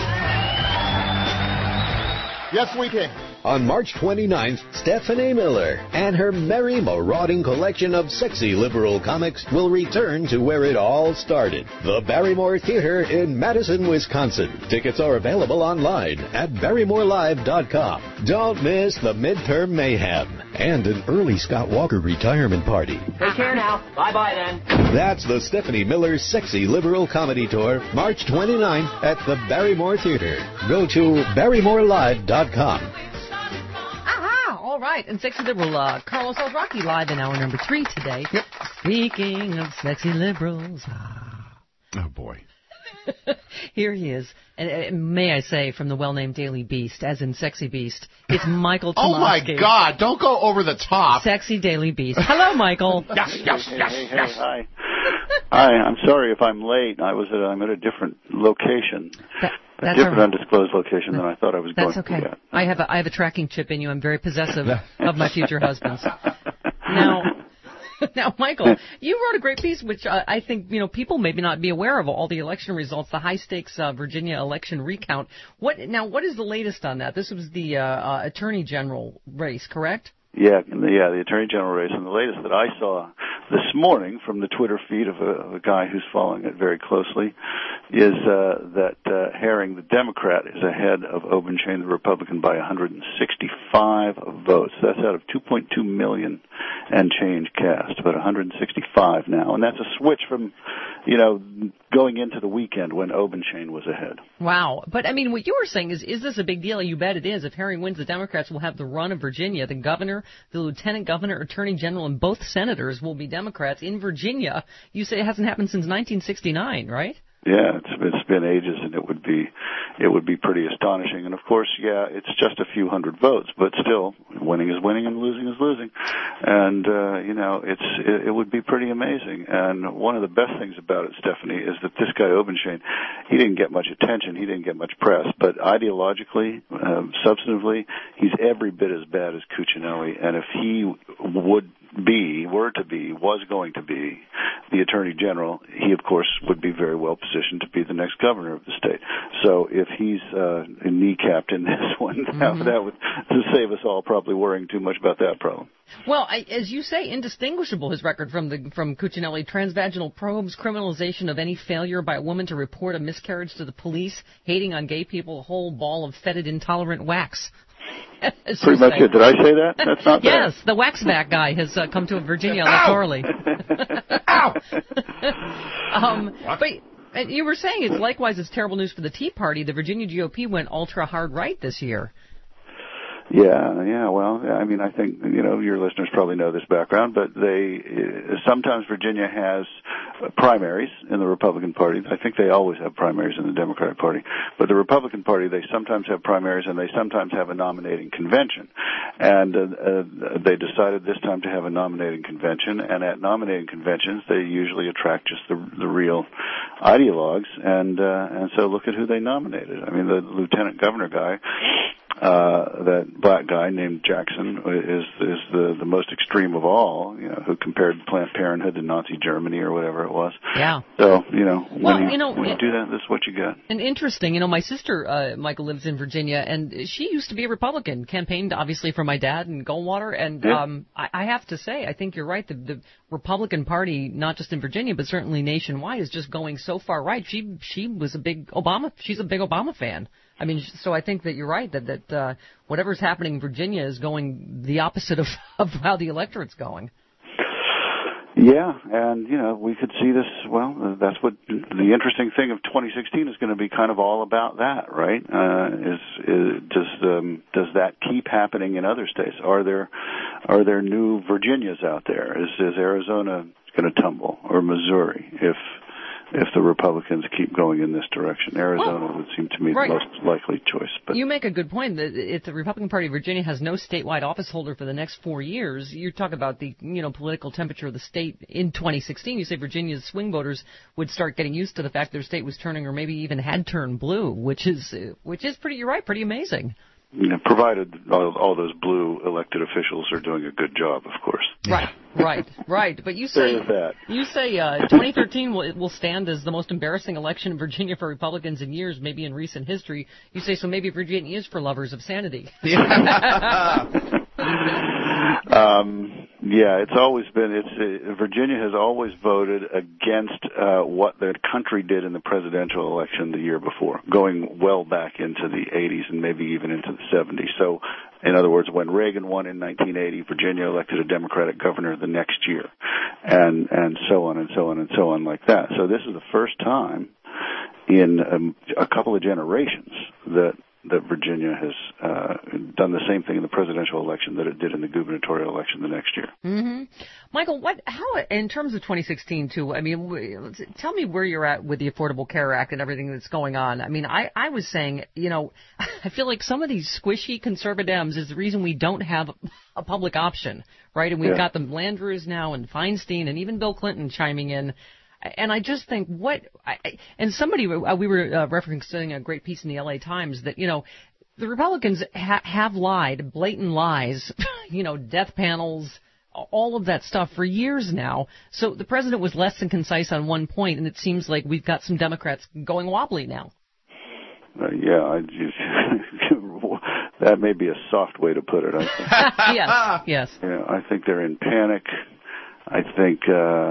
Yes, we can. On March 29th, Stephanie Miller and her merry, marauding collection of sexy liberal comics will return to where it all started, the Barrymore Theater in Madison, Wisconsin. Tickets are available online at barrymorelive.com. Don't miss the midterm mayhem and an early Scott Walker retirement party. Take care now. Bye-bye then. That's the Stephanie Miller Sexy Liberal Comedy Tour, March 29th at the Barrymore Theater. Go to barrymorelive.com. All right, and Sexy Liberal Carlos Alzraki live in hour number 3 today. Yep. Speaking of sexy liberals. Oh, boy. Here he is. And may I say, from the well-named Daily Beast, as in Sexy Beast, it's Michael Tomasky. Oh, my God. Don't go over the top. Sexy Daily Beast. Hello, Michael. Hey, hi. Hi, I'm sorry if I'm late. I'm at a different location. A different undisclosed location than I thought I was going to be at. I have a tracking chip in you. I'm very possessive of my future husbands. Now, Michael, you wrote a great piece, which I think people maybe not be aware of all the election results, the high stakes Virginia election recount. What is the latest on that? This was the Attorney General race, correct? Yeah, the Attorney General race, and the latest that I saw this morning from the Twitter feed of a guy who's following it very closely is that Herring, the Democrat, is ahead of Obenshain, the Republican, by 165 votes. That's out of 2.2 million and change cast, about 165 now, and that's a switch from going into the weekend when Obenshain was ahead. Wow. But, I mean, what you were saying is this a big deal? You bet it is. If Herring wins, the Democrats will have the run of Virginia. The governor, the lieutenant governor, attorney general, and both senators will be Democrats in Virginia. You say it hasn't happened since 1969, right? Yeah, it's been ages, and it would be pretty astonishing. And of course, it's just a few hundred votes, but still, winning is winning and losing is losing. And it would be pretty amazing. And one of the best things about it, Stephanie, is that this guy Obenshain, he didn't get much attention, he didn't get much press, but ideologically, substantively, he's every bit as bad as Cuccinelli. And if he was going to be the Attorney General, he, of course, would be very well positioned to be the next governor of the state. So if he's kneecapped in this one, that would save us all probably worrying too much about that problem. Well, as you say, indistinguishable his record from Cuccinelli. Transvaginal probes, criminalization of any failure by a woman to report a miscarriage to the police, hating on gay people, a whole ball of fetid, intolerant wax. Pretty much it. Did I say that? That's not bad. Yes, the waxback guy has come to Virginia electorally. But you were saying it's likewise it's terrible news for the Tea Party. The Virginia GOP went ultra hard right this year. Yeah. Well, I mean, I think your listeners probably know this background, but sometimes Virginia has primaries in the Republican Party. I think they always have primaries in the Democratic Party, but the Republican Party, they sometimes have primaries and they sometimes have a nominating convention. And they decided this time to have a nominating convention, and at nominating conventions they usually attract just the real ideologues, and so look at who they nominated. I mean, the lieutenant governor guy that black guy named Jackson is the most extreme of all, who compared Planned Parenthood to Nazi Germany or whatever it was. Yeah. So, when you do that, that's what you get. And interesting, my sister, Michael, lives in Virginia, and she used to be a Republican, campaigned obviously for my dad in Goldwater, and I have to say, I think you're right, the Republican Party, not just in Virginia, but certainly nationwide, is just going so far right. She was she's a big Obama fan. I mean, so I think that you're right, that whatever's happening in Virginia is going the opposite of how the electorate's going. Yeah, and, we could see this, that's what the interesting thing of 2016 is going to be kind of all about that, right? Does that keep happening in other states? Are there new Virginias out there? Is Arizona going to tumble, or Missouri, if the Republicans keep going in this direction? Arizona would seem to me the most likely choice. But you make a good point that if the Republican Party of Virginia has no statewide office holder for the next 4 years, you talk about the political temperature of the state in 2016. You say Virginia's swing voters would start getting used to the fact their state was turning, or maybe even had turned blue, which is pretty. You're right, pretty amazing. Provided all those blue elected officials are doing a good job, of course. Right. But you say 2013 will stand as the most embarrassing election in Virginia for Republicans in years, maybe in recent history. You say so maybe Virginia is for lovers of sanity. It's always been. Virginia has always voted against what the country did in the presidential election the year before, going well back into the 80s and maybe even into the 70s. So, in other words, when Reagan won in 1980, Virginia elected a Democratic governor the next year, and so on and so on and so on like that. So this is the first time in a couple of generations that Virginia has done the same thing in the presidential election that it did in the gubernatorial election the next year. Mm-hmm. Michael, how in terms of 2016 too? I mean, tell me where you're at with the Affordable Care Act and everything that's going on. I mean, I was saying, I feel like some of these squishy conservatives is the reason we don't have a public option, right? And we've got the Landrieux now and Feinstein and even Bill Clinton chiming in. And I just think and somebody, we were referencing a great piece in the LA Times that, the Republicans have lied, blatant lies, death panels, all of that stuff for years now. So the president was less than concise on one point, and it seems like we've got some Democrats going wobbly now. That may be a soft way to put it, I think. Yes. Yeah, I think they're in panic. I think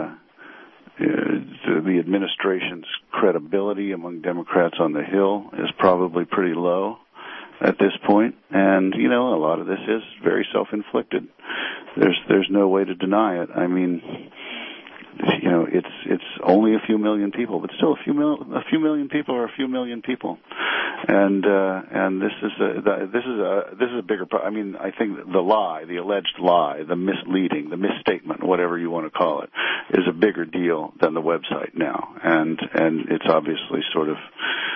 the administration's credibility among Democrats on the Hill is probably pretty low at this point, and a lot of this is very self-inflicted. There's no way to deny it. I mean, it's only a few million people, but still a few million people are a few million people, and this is a bigger problem. I mean, I think the alleged lie, the misleading, the misstatement, whatever you want to call it, is a bigger deal than the website now, and it's obviously sort of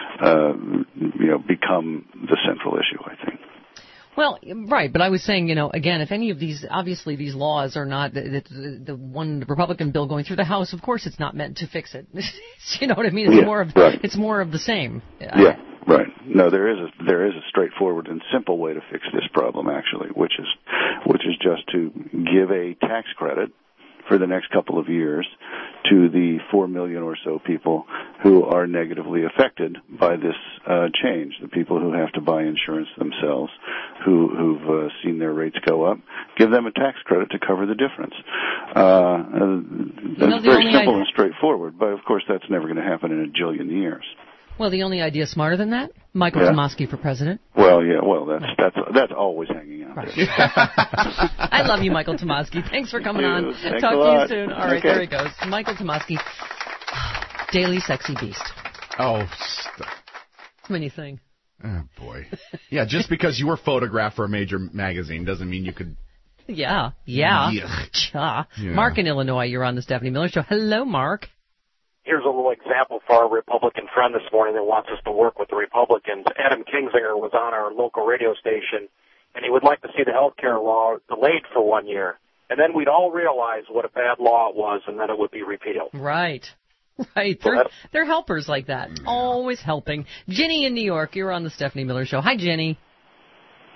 become the central issue, I think. Well, right, but I was saying, again, if any of these, obviously these laws are not, the one Republican bill going through the House, of course it's not meant to fix it. You know what I mean? It's more of the same. Yeah, right. No, there is a straightforward and simple way to fix this problem, actually, which is just to give a tax credit for the next couple of years to the 4 million or so people who are negatively affected by this change, the people who have to buy insurance themselves, who've seen their rates go up. Give them a tax credit to cover the difference. That's very simple and straightforward, but of course that's never going to happen in a jillion years. Well, the only idea smarter than that? Michael Tomasky for president. Well, that's always hanging out there. I love you, Michael Tomasky. Thanks for coming on. Thanks Talk a to lot. you soon. All right, there he goes. Michael Tomasky, Daily Sexy Beast. Oh, Many thing. Oh, boy. Yeah, just because you were photographed for a major magazine doesn't mean you could... Yeah. Mark in Illinois, you're on the Stephanie Miller Show. Hello, Mark. Here's a little example for our Republican friend this morning that wants us to work with the Republicans. Adam Kingsinger was on our local radio station, and he would like to see the health care law delayed for 1 year. And then we'd all realize what a bad law it was, and then it would be repealed. Right. They're helpers like that. Yeah. Always helping. Ginny in New York, you're on the Stephanie Miller Show. Hi, Ginny.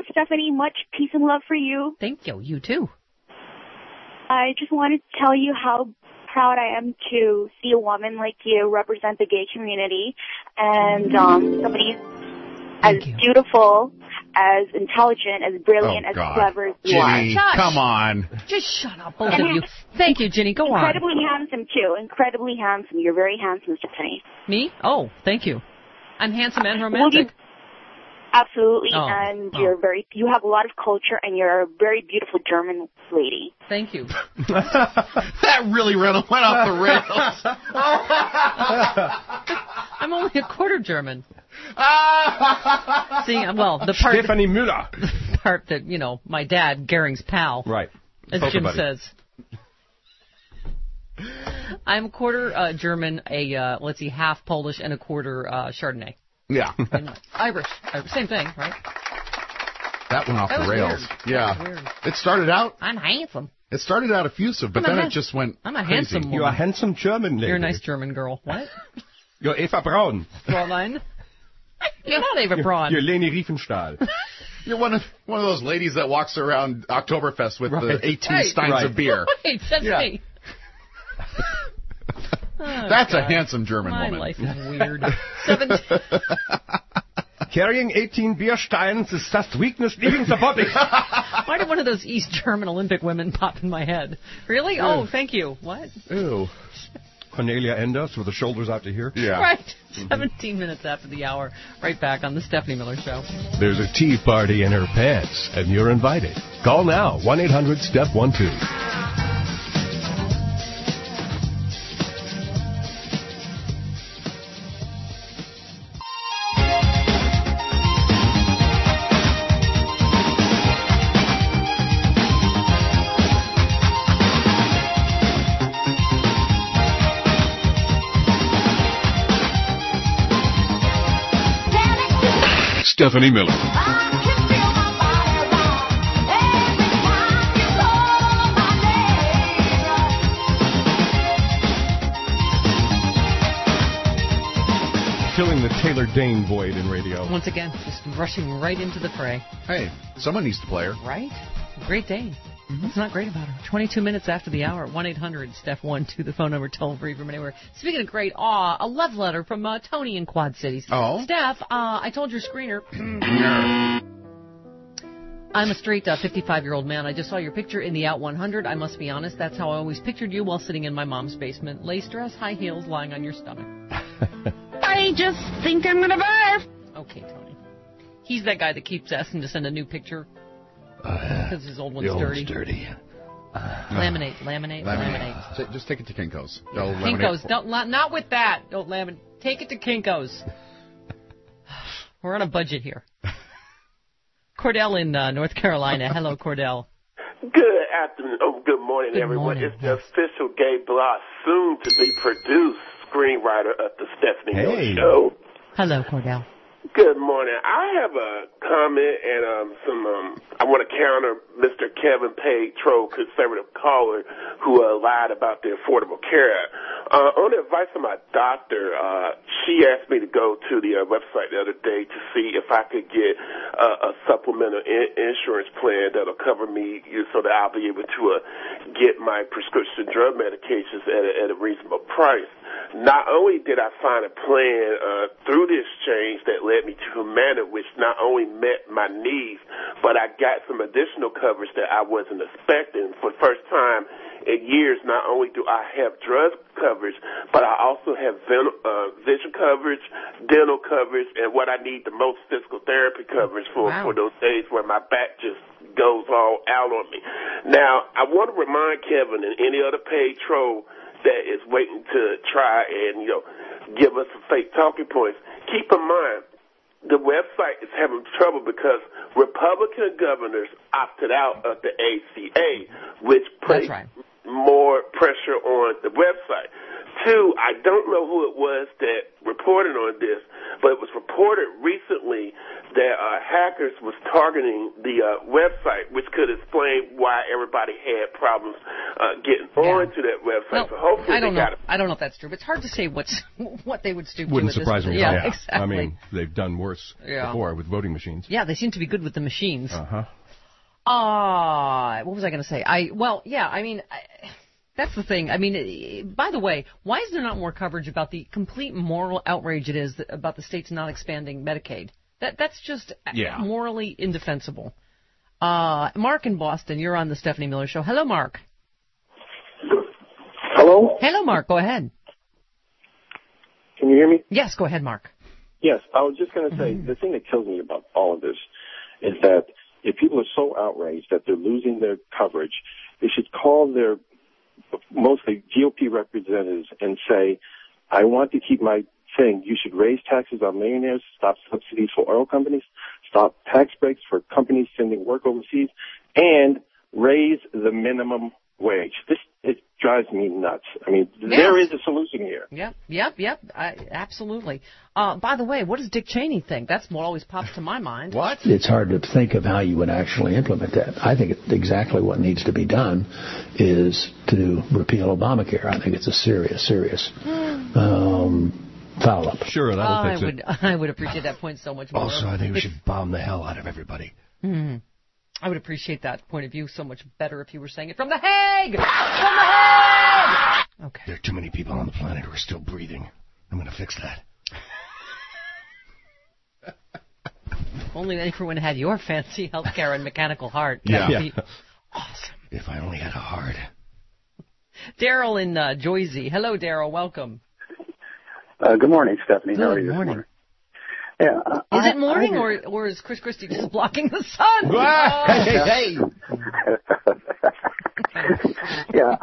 Stephanie. Much peace and love for you. Thank you. You too. I just wanted to tell you how proud I am to see a woman like you represent the gay community and somebody as beautiful, as intelligent, as brilliant, as clever as you are. Ginny, come on. Just shut up, both of you. Thank you, Ginny. Go on. Incredibly handsome, too. Incredibly handsome. You're very handsome, Stephanie. Me? Oh, thank you. I'm handsome and romantic. Absolutely, and you have a lot of culture, and you're a very beautiful German lady. Thank you. That really went off the rails. I'm only a quarter German. See, well, the part Stephanie Müller. The part that, my dad, Goering's pal. Right. As Jim says. I'm a quarter German, half Polish, and a quarter Chardonnay. Yeah. Irish. Same thing, right? That went off the rails. Weird. Yeah. Weird. It started out. I'm handsome. It started out effusive, but then it just went I'm a crazy. handsome woman. You're a handsome German lady. You're a nice German girl. What? You're Eva Braun. Fräulein. You're not Eva Braun. You're Leni Riefenstahl. You're one of those ladies that walks around Oktoberfest with the 18 steins of beer. Wait, that's me. That's a handsome German woman. My life is weird. Carrying 18 beer steins is just weakness leaving the body. Why did one of those East German Olympic women pop in my head? Really? Oh, thank you. What? Ew. Cornelia Enders with the shoulders out to here. Yeah. Right. 17 minutes after the hour. Right back on the Stephanie Miller Show. There's a tea party in her pants, and you're invited. Call now, 1-800-STEP-12. Stephanie Miller. Filling the Taylor Dane void in radio. Once again, just rushing right into the fray. Hey, someone needs to play her. Right? Great Dane. What's not great about her? 22 minutes after the hour, 1-800-STEPH12, the phone number, toll free from anywhere. Speaking of great, a love letter from Tony in Quad Cities. Oh? Steph, I told your screener. I'm a straight 55-year-old man. I just saw your picture in the Out 100. I must be honest, that's how I always pictured you while sitting in my mom's basement. Lace dress, high heels, lying on your stomach. I just think I'm going to barf. Okay, Tony. He's that guy that keeps asking to send a new picture. Because his old one's dirty. Laminate. Just take it to Kinko's. Kinko's. Not with that. Don't laminate. Take it to Kinko's. We're on a budget here. Cordell in North Carolina. Hello, Cordell. Good afternoon. Good morning, everyone. Morning. It's the official Gabe Bloss, soon to be produced screenwriter of the Stephanie Miller Show. Hello, Cordell. Good morning. I have a comment and I want to counter Mr. Kevin Petro, conservative caller, who lied about the Affordable Care Act. On the advice of my doctor, she asked me to go to the website the other day to see if I could get a supplemental insurance plan that'll cover me so that I'll be able to get my prescription drug medications at a reasonable price. Not only did I find a plan through the exchange that led me to Humana, which not only met my needs, but I got some additional coverage that I wasn't expecting. For the first time in years, not only do I have drug coverage, but I also have vision coverage, dental coverage, and what I need the most, physical therapy coverage for those days where my back just goes all out on me. Now, I want to remind Kevin and any other paid troll that is waiting to try and, give us some fake talking points. Keep in mind, the website is having trouble because Republican governors opted out of the ACA, which put more pressure on the website. two, I don't know who it was that reported on this, but it was reported recently that hackers was targeting the website, which could explain why everybody had problems getting onto that website. Well, so hopefully I don't they know. got it. I don't know if that's true, but it's hard to say what they would stoop to. Wouldn't surprise me. Yeah, exactly. I mean, they've done worse before with voting machines. Yeah, they seem to be good with the machines. Uh-huh. What was I going to say? That's the thing. I mean, by the way, why is there not more coverage about the complete moral outrage it is about the states not expanding Medicaid? That's just morally indefensible. Mark in Boston, you're on the Stephanie Miller Show. Hello, Mark. Hello? Hello, Mark. Go ahead. Can you hear me? Yes, go ahead, Mark. Yes, I was just going to say, the thing that kills me about all of this is that if people are so outraged that they're losing their coverage, they should call their mostly GOP representatives and say, I want to keep my thing. You should raise taxes on millionaires, stop subsidies for oil companies, stop tax breaks for companies sending work overseas, and raise the minimum wage. It drives me nuts. I mean, there is a solution here. Yep. Absolutely. By the way, what does Dick Cheney think? That's what always pops to my mind. What? It's hard to think of how you would actually implement that. I think exactly what needs to be done is to repeal Obamacare. I think it's a serious foul up. Sure, that'll fix it. I would appreciate that point so much more. Also, I think we should bomb the hell out of everybody. Mm-hmm. I would appreciate that point of view so much better if you were saying it from The Hague! From The Hague! Okay. There are too many people on the planet who are still breathing. I'm going to fix that. If only everyone had your fancy healthcare and mechanical heart. Yeah. That would be awesome. If I only had a heart. Daryl in Joyzy. Hello, Daryl. Welcome. Good morning, Stephanie. How are you Good this morning. morning? Yeah, is it morning or is Chris Christie just blocking the sun? Hey. Yeah,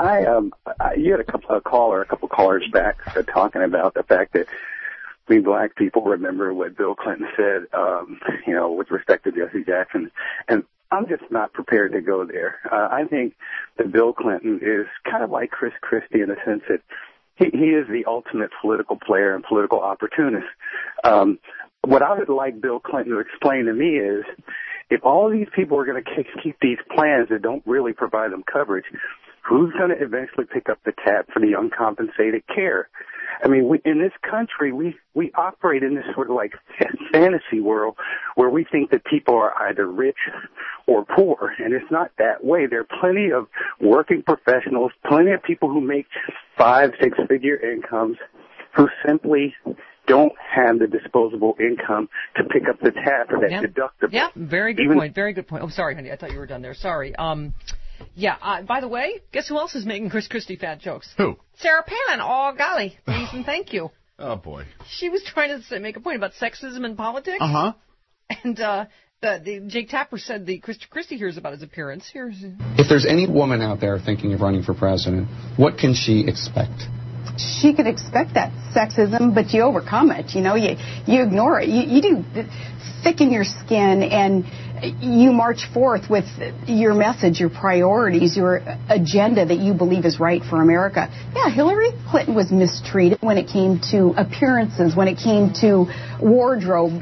you had a couple callers back talking about the fact that we black people remember what Bill Clinton said, with respect to Jesse Jackson, and I'm just not prepared to go there. I think that Bill Clinton is kind of like Chris Christie in the sense that he is the ultimate political player and political opportunist. What I would like Bill Clinton to explain to me is, if all these people are going to keep these plans that don't really provide them coverage, who's going to eventually pick up the tab for the uncompensated care? I mean, in this country, we operate in this sort of like fantasy world where we think that people are either rich or poor, and it's not that way. There are plenty of working professionals, plenty of people who make 5-6-figure incomes who simply don't have the disposable income to pick up the tab for that deductible. Yeah, very good point. Very good point. Oh, sorry, honey. I thought you were done there. Sorry. By the way, guess who else is making Chris Christie fat jokes? Who? Sarah Palin. Oh, golly. Please and thank you. Oh, boy. She was trying to make a point about sexism in politics. Uh-huh. And Jake Tapper said Christie hears about his appearance. If there's any woman out there thinking of running for president, what can she expect? She could expect that sexism, but you overcome it. You ignore it. You do thicken your skin, and you march forth with your message, your priorities, your agenda that you believe is right for America. Yeah, Hillary Clinton was mistreated when it came to appearances, when it came to wardrobe,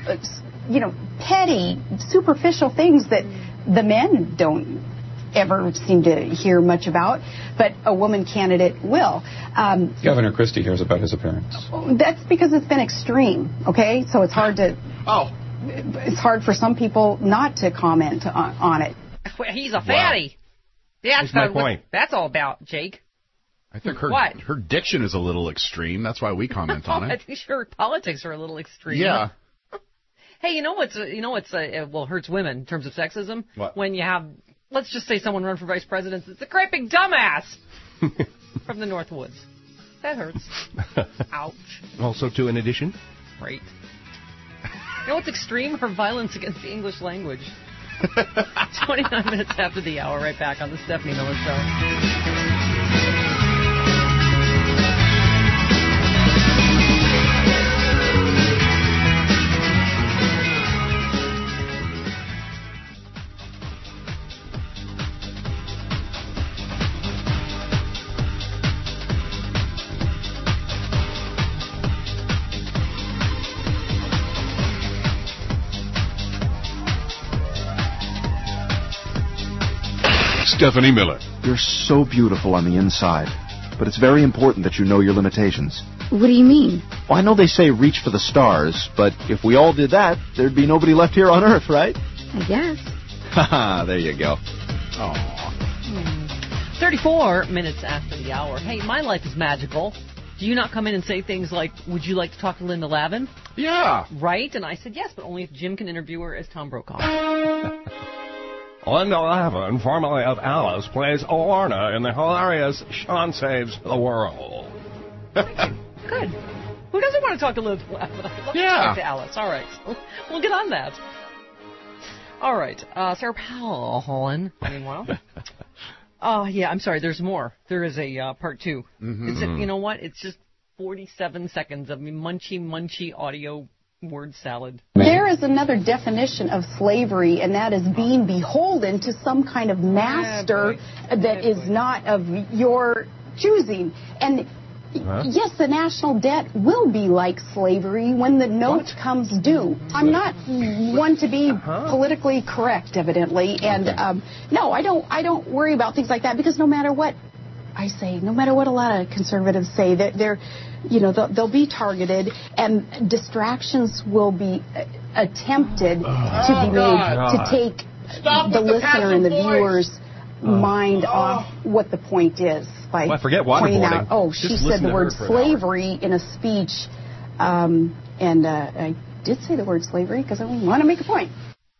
petty, superficial things that the men don't ever seem to hear much about, but a woman candidate will. Governor Christie hears about his appearance. That's because it's been extreme, okay? So it's hard to... It's hard for some people not to comment on it. Well, he's a fatty. Wow. That's my point. That's all about, Jake. I think her diction is a little extreme. That's why we comment on it. I think her politics are a little extreme. Yeah. Hey, you know what's hurts women in terms of sexism? What? When you have, let's just say someone run for vice president that's a great big dumbass from the Northwoods. That hurts. Ouch. Also, too, in addition? Great. You know what's extreme? Her violence against the English language. 29 minutes after the hour, right back on the Stephanie Miller Show. Stephanie Miller. You're so beautiful on the inside, but it's very important that you know your limitations. What do you mean? Well, I know they say reach for the stars, but if we all did that, there'd be nobody left here on Earth, right? I guess. Haha, there you go. Aww. 34 minutes after the hour. Hey, my life is magical. Do you not come in and say things like, would you like to talk to Linda Lavin? Yeah. Right? And I said yes, but only if Jim can interview her as Tom Brokaw. Linda Lavin, formerly of Alice, plays Lorna in the hilarious Sean Saves the World. Good. Who doesn't want to talk to Linda Lavin? I'd love to talk to Alice. All right. So we'll get on that. All right. Sarah Palin, meanwhile. Oh, yeah, I'm sorry, there's more. There is a part 2. Mm-hmm. You know what? It's just 47 seconds of munchy audio word salad. There is another definition of slavery, and that is being beholden to some kind of master that is not of your choosing. And yes, the national debt will be like slavery when the note comes due. I'm not one to be politically correct, evidently, and no, I don't worry about things like that, because no matter what I say, no matter what a lot of conservatives say, they'll be targeted, and distractions will be attempted to be made to take the listener and the viewer's mind off what the point is by pointing out, she said the word slavery in a speech, and I did say the word slavery because I want to make a point.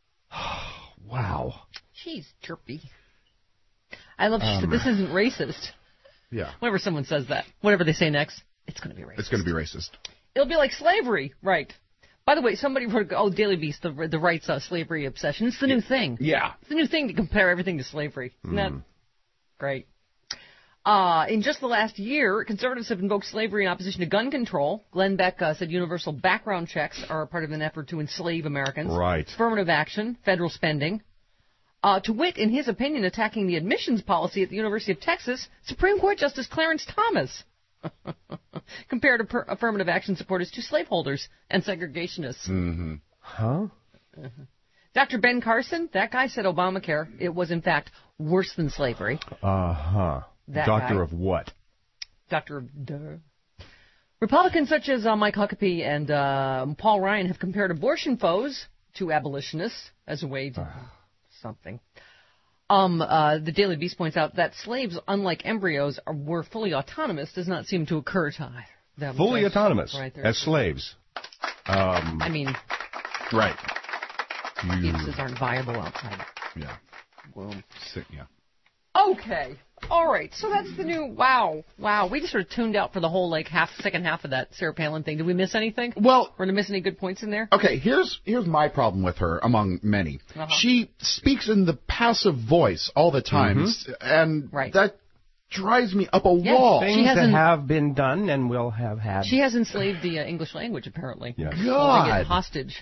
Wow. Jeez, chirpy. I love she said this isn't racist. Yeah. Whenever someone says that, whatever they say next, it's going to be racist. It's going to be racist. It'll be like slavery, right? By the way, somebody wrote, Daily Beast, the right's slavery obsession. It's the new thing. Yeah. It's the new thing to compare everything to slavery. Isn't that great? In just the last year, conservatives have invoked slavery in opposition to gun control. Glenn Beck said universal background checks are part of an effort to enslave Americans. Right. Affirmative action, federal spending. To wit, in his opinion, attacking the admissions policy at the University of Texas, Supreme Court Justice Clarence Thomas compared affirmative action supporters to slaveholders and segregationists. Mm-hmm. Huh? Dr. Ben Carson, that guy said Obamacare, it was in fact worse than slavery. Uh-huh. Doctor of what? Doctor of duh. Republicans such as Mike Huckabee and Paul Ryan have compared abortion foes to abolitionists as a way to something. The Daily Beast points out that slaves, unlike embryos, were fully autonomous does not seem to occur to either them. Fully autonomous right, as slaves. I mean, right. Fetuses aren't viable outside. Yeah. Well, yeah. Okay. All right. So that's the new. Wow. We just sort of tuned out for the whole second half of that Sarah Palin thing. Did we miss anything? Well, or did we miss any good points in there? Okay. Here's my problem with her, among many. She speaks in the passive voice all the time, and that drives me up a wall. Things that have been done and will have had. She has enslaved the English language, apparently. Yes. God. Holding it hostage.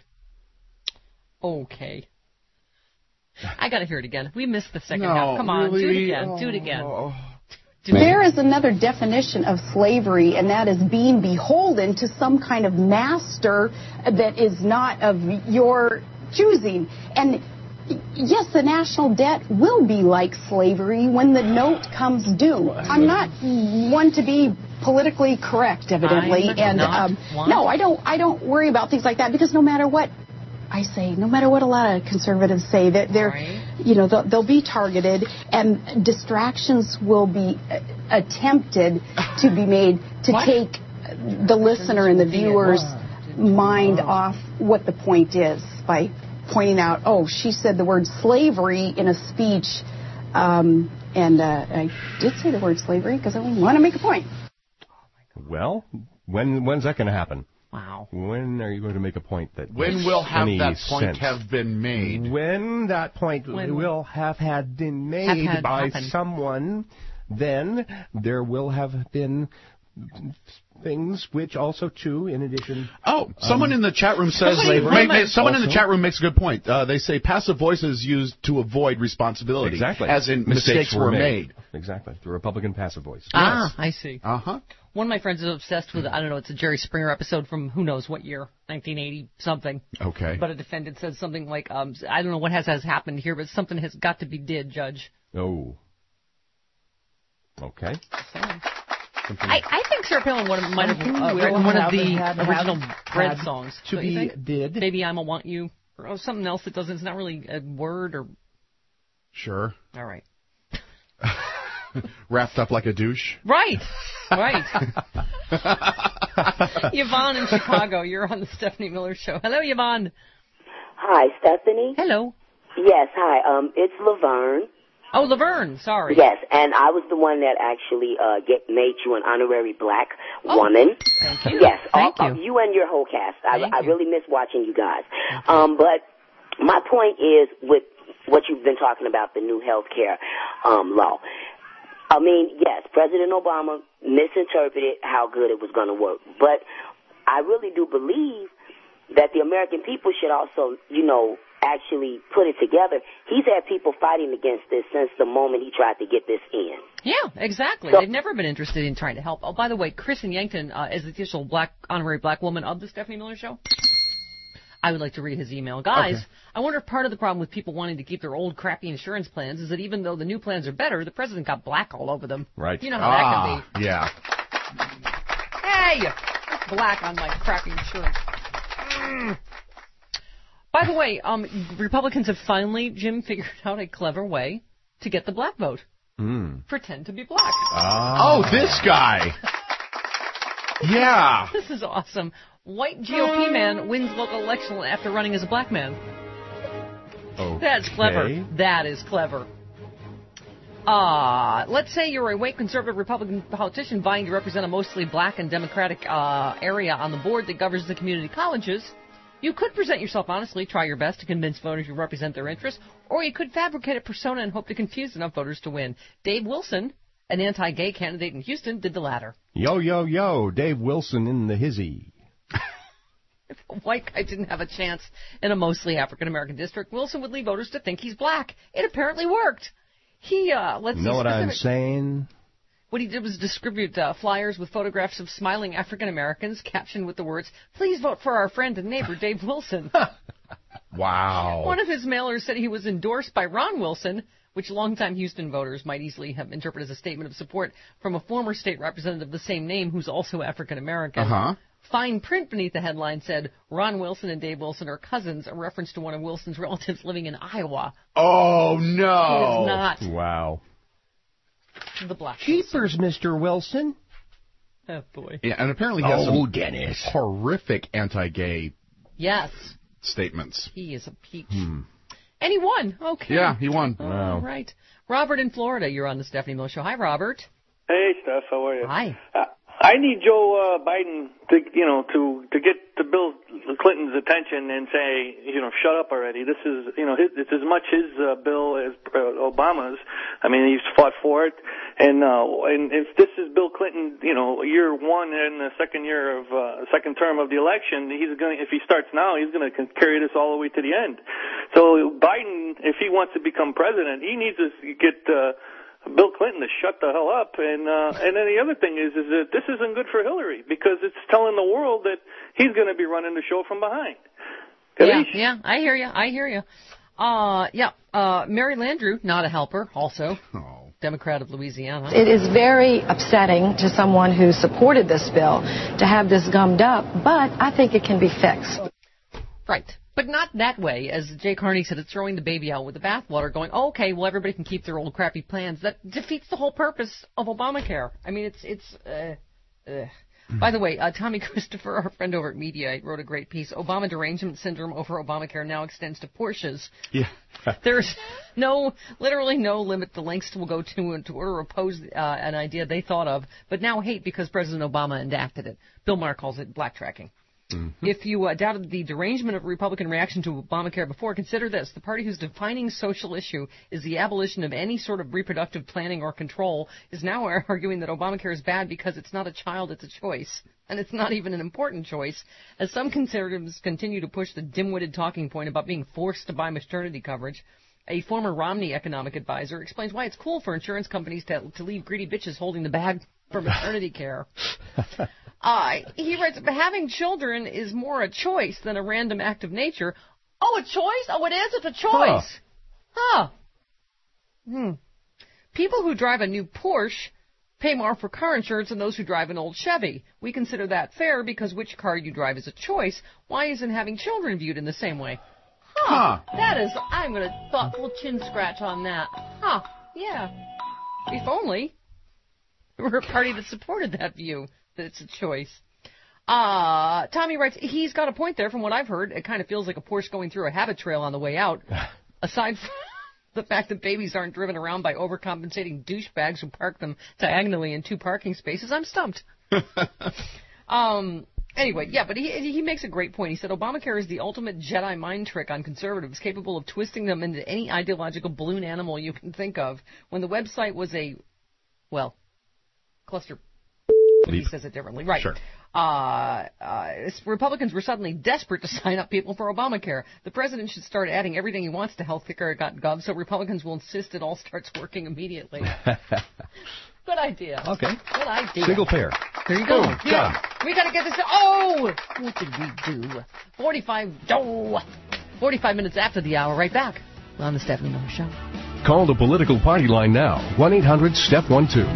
Okay. I got to hear it again. We missed the second half. Come on, really? Do it again. There is another definition of slavery, and that is being beholden to some kind of master that is not of your choosing. And yes, the national debt will be like slavery when the note comes due. I'm not one to be politically correct, evidently, and no, I don't worry about things like that, because no matter what I say, no matter what a lot of conservatives say, that they'll be targeted, and distractions will be attempted to be made to take the listener and the viewer's mind off what the point is by pointing out, she said the word slavery in a speech, and I did say the word slavery because I want to make a point. Well, when's that going to happen? Wow. When are you going to make a point that when will have that point sense? Have been made? When that point will have had been made by someone, then there will have been things which also, too, in addition... someone in the chat room says... someone in the chat room makes a good point. They say passive voice is used to avoid responsibility. Exactly. As in mistakes were made. Exactly. The Republican passive voice. Ah, yes. I see. Uh-huh. One of my friends is obsessed with, I don't know, it's a Jerry Springer episode from who knows what year, 1980-something. Okay. But a defendant says something like, I don't know what has happened here, but something has got to be did, Judge. Oh. Okay. I think Sarah Palin might have written one of the original Bread songs. To be did. Maybe I'm a Want You, or something else that doesn't. It's not really a word or. Sure. All right. Wrapped up like a douche. Right. Yvonne in Chicago, you're on the Stephanie Miller Show. Hello, Yvonne. Hi, Stephanie. Hello. Yes, hi. It's Laverne. Oh, Laverne. Sorry. Yes, and I was the one that actually made you an honorary black woman. Thank you. Yes, Thank you. You and your whole cast. I really miss watching you guys. But my point is with what you've been talking about, the new health care law. I mean, yes, President Obama misinterpreted how good it was going to work. But I really do believe that the American people should also, actually put it together. He's had people fighting against this since the moment he tried to get this in. Yeah, exactly. They've never been interested in trying to help. Oh, by the way, Kristen Yankton is the official honorary black woman of the Stephanie Miller Show. I would like to read his email. Guys, okay. I wonder if part of the problem with people wanting to keep their old crappy insurance plans is that even though the new plans are better, the president got black all over them. Right. You know how that can be. Yeah. Hey! Black on my crappy insurance. By the way, Republicans have finally, Jim, figured out a clever way to get the black vote. Pretend to be black. Oh, this guy. Yeah. This is awesome. White GOP man wins local election after running as a black man. Okay. That's clever. That is clever. Let's say you're a white conservative Republican politician vying to represent a mostly black and Democratic area on the board that governs the community colleges. You could present yourself honestly, try your best to convince voters you represent their interests, or you could fabricate a persona and hope to confuse enough voters to win. Dave Wilson, an anti-gay candidate in Houston, did the latter. Yo, yo, yo, Dave Wilson in the hizzy. If a white guy didn't have a chance in a mostly African-American district, Wilson would lead voters to think he's black. It apparently worked. He, let's see. Know what I'm saying? What he did was distribute flyers with photographs of smiling African-Americans, captioned with the words, "Please vote for our friend and neighbor, Dave Wilson." Wow. One of his mailers said he was endorsed by Ron Wilson, which longtime Houston voters might easily have interpreted as a statement of support from a former state representative of the same name who's also African-American. Fine print beneath the headline said, "Ron Wilson and Dave Wilson are cousins," a reference to one of Wilson's relatives living in Iowa. Oh, no. He is not. Wow. The black Jeepers, Mr. Wilson. Oh, boy. Yeah, and apparently he has some Dennis. horrific anti-gay statements. He is a peach. And he won. Okay. Yeah, he won. All right. Robert in Florida, you're on the Stephanie Miller Show. Hi, Robert. Hey, Steph. How are you? Hi. I need Joe Biden to get to Bill Clinton's attention and say, shut up already. This is, it's as much his bill as Obama's. I mean, he's fought for it, and if this is Bill Clinton, year one in the second term of the election, if he starts now, he's going to carry this all the way to the end. So Biden, if he wants to become president, he needs to get Bill Clinton to shut the hell up, and then the other thing is that this isn't good for Hillary because it's telling the world that he's going to be running the show from behind. Yeah, I hear you. Mary Landrieu, not a helper, also. Democrat of Louisiana. It is very upsetting to someone who supported this bill to have this gummed up, but I think it can be fixed. Right. But not that way. As Jay Carney said, it's throwing the baby out with the bathwater, going, okay, well, everybody can keep their old crappy plans. That defeats the whole purpose of Obamacare. I mean, By the way, Tommy Christopher, our friend over at Mediaite, wrote a great piece. Obama derangement syndrome over Obamacare now extends to Porsches. Yeah. There's literally no limit to lengths we'll go to in order to oppose an idea they thought of, but now hate because President Obama enacted it. Bill Maher calls it black tracking. If you doubted the derangement of Republican reaction to Obamacare before, consider this. The party whose defining social issue is the abolition of any sort of reproductive planning or control is now arguing that Obamacare is bad because it's not a child, it's a choice. And it's not even an important choice, as some conservatives continue to push the dim-witted talking point about being forced to buy maternity coverage. A former Romney economic advisor explains why it's cool for insurance companies to leave greedy bitches holding the bag for maternity care. He writes, having children is more a choice than a random act of nature. Oh, a choice? Oh, it is? It's a choice. People who drive a new Porsche pay more for car insurance than those who drive an old Chevy. We consider that fair because which car you drive is a choice. Why isn't having children viewed in the same way? That is, I'm going to thoughtful chin scratch on that. Yeah. If only we were a party that supported that view, that it's a choice. Tommy writes, he's got a point there. From what I've heard, it kind of feels like a Porsche going through a habit trail on the way out. Aside from the fact that babies aren't driven around by overcompensating douchebags who park them diagonally in 2 parking spaces, I'm stumped. Anyway, yeah, but he makes a great point. He said Obamacare is the ultimate Jedi mind trick on conservatives, capable of twisting them into any ideological balloon animal you can think of. When the website was cluster. He says it differently. Right. Sure. Republicans were suddenly desperate to sign up people for Obamacare. The president should start adding everything he wants to healthcare.gov so Republicans will insist it all starts working immediately. Good idea. Okay. Good idea. Single pair. There you go. Boom. Yeah. Done. We got to get this. Oh! What did we do? 45 minutes after the hour. Right back on the Stephanie Miller Show. Call the political party line now. 1-800-STEP-12.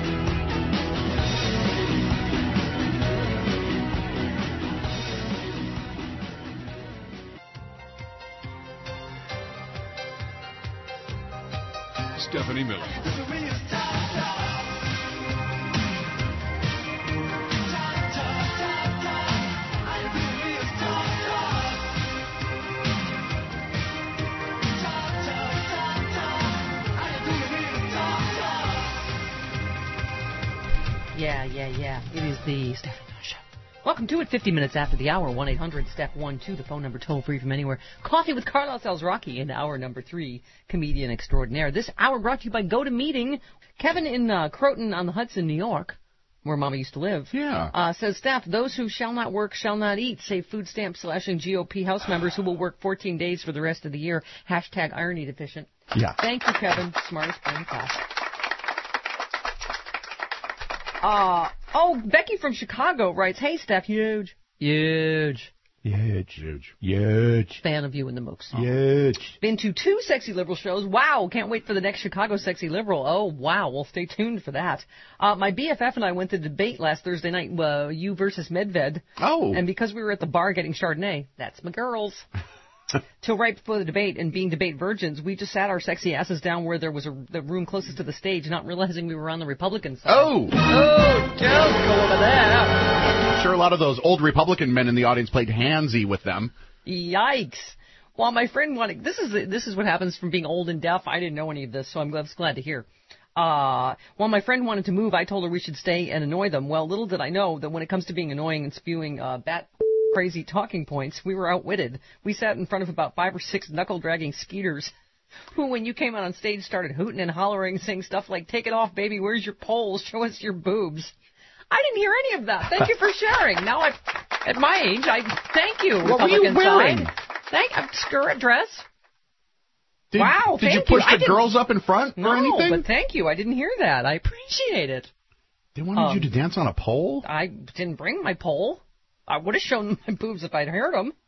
Stephanie Miller. Yeah. It is the Stephanie Miller Show. Welcome to it. 50 minutes after the hour. 1-800-STEP-12. The phone number toll free from anywhere. Coffee with Carlos Alzraki in hour number 3. Comedian extraordinaire. This hour brought to you by GoToMeeting. Kevin in Croton on the Hudson, New York, where Mama used to live. Yeah. Says staff, those who shall not work shall not eat. Save food stamps slashing GOP House members who will work 14 days for the rest of the year. Hashtag irony deficient. Yeah. Thank you, Kevin. Smartest brain class. Becky from Chicago writes, hey, Steph, huge. Fan of you and the Mooks. Huge. Been to 2 Sexy Liberal shows. Wow, can't wait for the next Chicago Sexy Liberal. Oh, wow, well, stay tuned for that. My BFF and I went to debate last Thursday night, you versus Medved. Oh. And because we were at the bar getting Chardonnay, that's my girls. Till right before the debate, and being debate virgins, we just sat our sexy asses down where there was the room closest to the stage, not realizing we were on the Republican side. Oh, don't go over there. I'm sure a lot of those old Republican men in the audience played handsy with them. Yikes. Well, my friend wanted, this is what happens from being old and deaf. I didn't know any of this, so I'm glad to hear. While my friend wanted to move, I told her we should stay and annoy them. Well, little did I know that when it comes to being annoying and spewing crazy talking points, we were outwitted. We sat in front of about 5 or 6 knuckle-dragging skeeters who, when you came out on stage, started hooting and hollering, saying stuff like, take it off, baby, where's your pole, show us your boobs. I didn't hear any of that. Thank you for sharing. Now, at my age, thank you, what Republican were you wearing? Side. Skirt dress. Did you push the girls up in front or anything? No, but thank you. I didn't hear that. I appreciate it. They wanted you to dance on a pole? I didn't bring my pole. I would have shown my boobs if I'd heard them.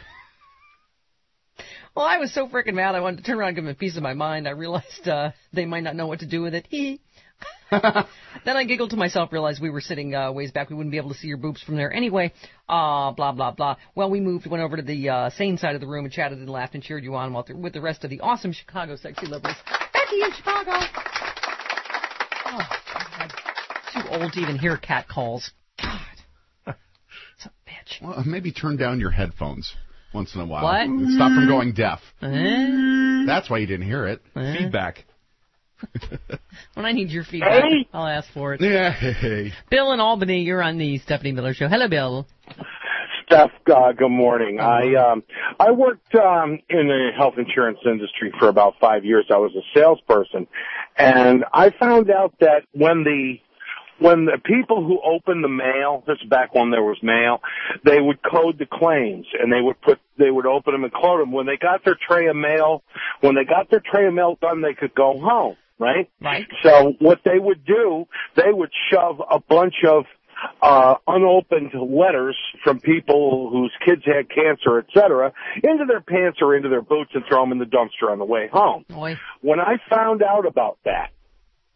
Well, I was so freaking mad I wanted to turn around and give them a piece of my mind. I realized they might not know what to do with it. Then I giggled to myself, realized we were sitting ways back. We wouldn't be able to see your boobs from there anyway. Blah, blah, blah. Well, we went over to the sane side of the room and chatted and laughed and cheered you on with the rest of the awesome Chicago Sexy Liberals. Becky in Chicago. Oh, God. Too old to even hear cat calls. God. It's a bitch. Well, maybe turn down your headphones once in a while. What? Stop from going deaf. That's why you didn't hear it. Feedback. When I need your feedback, I'll ask for it. Yeah. Hey. Bill in Albany, you're on the Stephanie Miller Show. Hello, Bill. Steph, good morning. I worked in the health insurance industry for about 5 years. I was a salesperson, and I found out that when the people who opened the mail, this is back when there was mail, they would code the claims and they would open them and code them. When they got their tray of mail done, they could go home, right? Right. So what they would do, they would shove a bunch of unopened letters from people whose kids had cancer, etc., into their pants or into their boots and throw them in the dumpster on the way home. Boy. When I found out about that,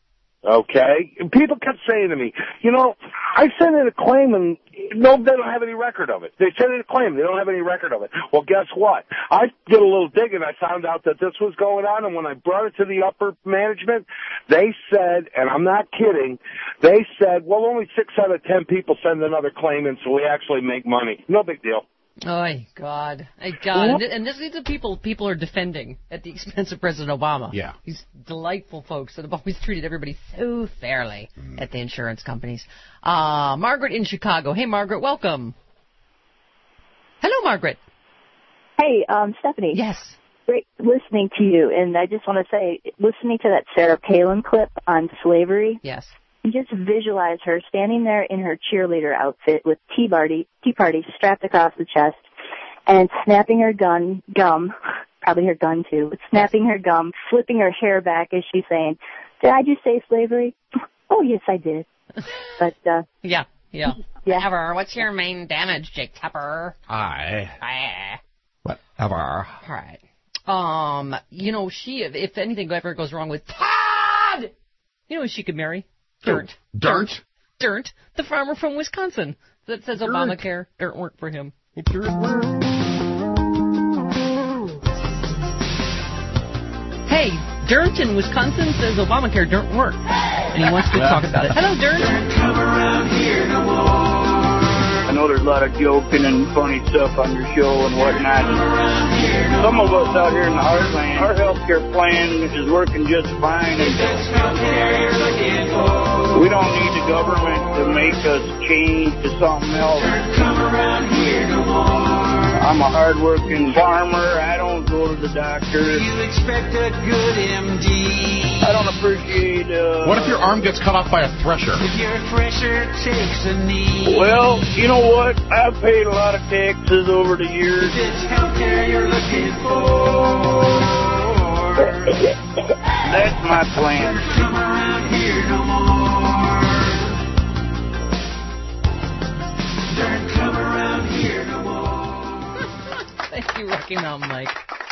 Okay? And people kept saying to me, you know, I sent in a claim and no, they don't have any record of it. They sent in a claim, they don't have any record of it. Well, guess what? I did a little digging, I found out that this was going on, and when I brought it to the upper management, they said, and I'm not kidding, they said, well, only 6 out of 10 people send another claim in, so we actually make money. No big deal. Oh, God. God. And these are people are defending at the expense of President Obama. Yeah. These delightful folks that have always treated everybody so fairly at the insurance companies. Margaret in Chicago. Hey, Margaret, welcome. Hello, Margaret. Hey, Stephanie. Yes. Great listening to you. And I just want to say, listening to that Sarah Palin clip on slavery. Yes. Just visualize her standing there in her cheerleader outfit with Tea Party strapped across the chest and snapping her gum, probably her gun too, but snapping her gum, flipping her hair back as she's saying, did I just say slavery? Oh, yes, I did. But, Yeah. Whatever. What's your main damage, Jake Tupper? Whatever. All right. You know, if anything ever goes wrong with Todd, you know who she could marry? Dirt, the farmer from Wisconsin that says Obamacare don't work for him. Hey, Dirt in Wisconsin says Obamacare don't work, and he wants to talk about it. Hello, Dirt. Come around here no more. I know there's a lot of joking and funny stuff on your show and whatnot. Some of us out here in the heartland, our health care plan is working just fine. And we don't need the government to make us change to something else. I'm a hard-working farmer. I don't go to the doctor. You expect a good MD. I don't appreciate... What if your arm gets cut off by a thresher? If your thresher takes a knee. Well, you know what? I've paid a lot of taxes over the years. It's healthcare you're looking for. That's my plan. Come around here no more. Don't come around here no more. Thank you, Rocky Mountain Mike.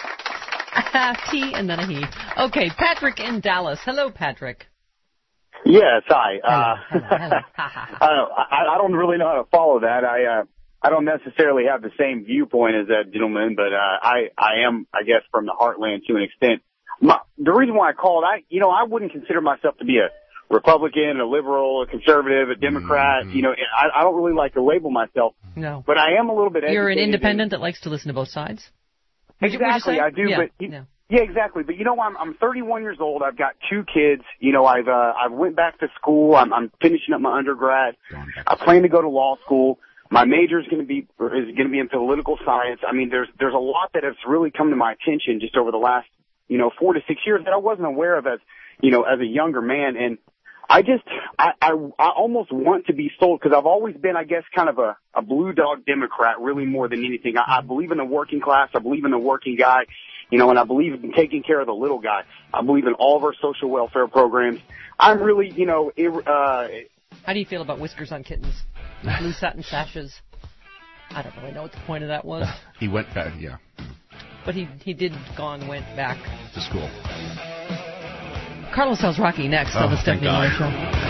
T and then a he. Okay, Patrick in Dallas. Hello, Patrick. Yes, hi. Hello. I don't really know how to follow that. I don't necessarily have the same viewpoint as that gentleman, but I am, I guess, from the heartland to an extent. The reason why I called, I wouldn't consider myself to be a Republican, a liberal, a conservative, a Democrat. You know, I don't really like to label myself. No. But I am a little bit educated. You're an independent that likes to listen to both sides? Exactly, I do. Yeah, yeah, exactly. But you know, I'm 31 years old. I've got 2 kids. You know, I've went back to school. I'm finishing up my undergrad. I plan to go to law school. My major is going to be in political science. I mean, there's a lot that has really come to my attention just over the last 4 to 6 years that I wasn't aware of as a younger man. And I almost want to be sold because I've always been, I guess, kind of a blue dog Democrat, really more than anything. I believe in the working class. I believe in the working guy, and I believe in taking care of the little guy. I believe in all of our social welfare programs. I'm really, How do you feel about whiskers on kittens? Blue satin sashes? I don't really know what the point of that was. He went back, yeah. But he went back to school. Carlos tells Rocky next on the Stephanie Miller Show.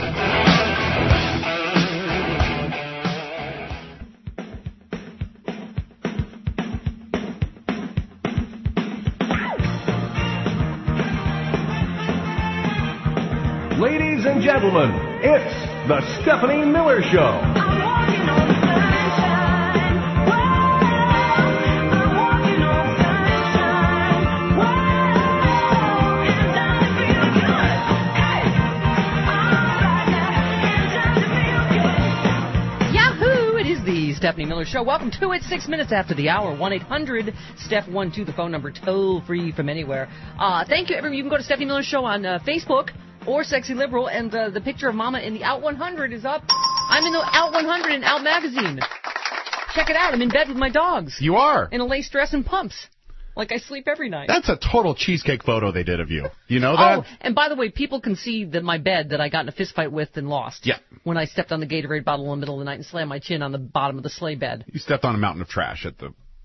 Ladies and gentlemen, it's the Stephanie Miller Show. Stephanie Miller Show. Welcome to it. 6 minutes after the hour. 1-800-STEPH12, the phone number, toll free from anywhere. Thank you, everyone. You can go to Stephanie Miller Show on Facebook or Sexy Liberal, and the picture of Mama in the Out 100 is up. I'm in the Out 100 in Out Magazine. Check it out. I'm in bed with my dogs. You are? In a lace dress and pumps. Like I sleep every night. That's a total cheesecake photo they did of you. You know that? Oh, and by the way, people can see that my bed that I got in a fist fight with and lost. Yeah. When I stepped on the Gatorade bottle in the middle of the night and slammed my chin on the bottom of the sleigh bed. You stepped on a mountain of trash at the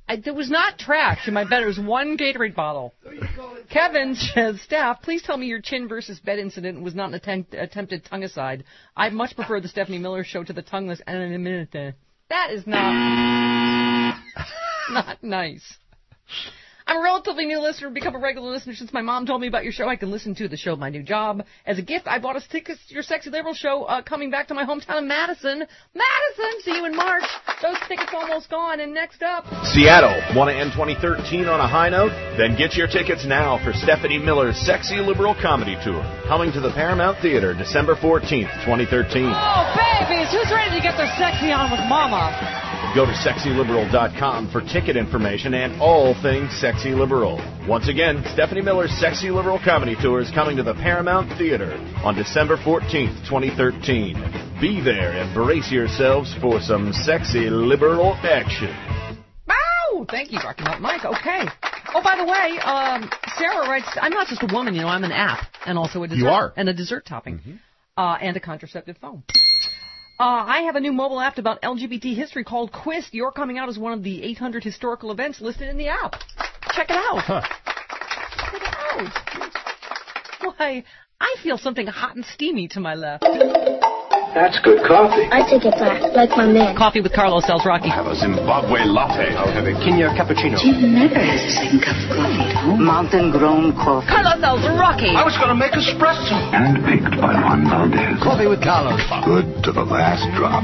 There was not trash in my bed. It was one Gatorade bottle. Kevin says, staff, please tell me your chin versus bed incident was not an attempted tongue-aside. I much prefer the Stephanie Miller Show to the tongueless anonymity. That is not nice. I'm a relatively new listener, become a regular listener since my mom told me about your show. I can listen to the show at my new job. As a gift, I bought us tickets to your Sexy Liberal show coming back to my hometown of Madison. Madison! See you in March. Those tickets almost gone. And next up... Seattle. Want to end 2013 on a high note? Then get your tickets now for Stephanie Miller's Sexy Liberal Comedy Tour. Coming to the Paramount Theater December 14th, 2013. Oh, babies! Who's ready to get their sexy on with Mama? Go to sexyliberal.com for ticket information and all things Sexy Liberal. Once again, Stephanie Miller's Sexy Liberal Comedy Tour is coming to the Paramount Theater on December 14th, 2013. Be there and brace yourselves for some Sexy Liberal action. Wow! Thank you, Rocky Mountain Mike. Okay. Oh, by the way, Sarah writes, I'm not just a woman, I'm an app and also a dessert. You are. And a dessert topping. And a contraceptive foam. I have a new mobile app about LGBT history called Quist. You're coming out as one of the 800 historical events listed in the app. Check it out. Check it out. Why, I feel something hot and steamy to my left. That's good coffee. I take it back, like my man. Coffee with Carlos sells Rocky. Have a Zimbabwe latte. I'll have a Kenya cappuccino. Jim never has the same cup of coffee at home. Mountain-grown coffee. Carlos sells Rocky. I was going to make espresso. Handpicked by Juan Valdez. Coffee with Carlos. Good to the last drop.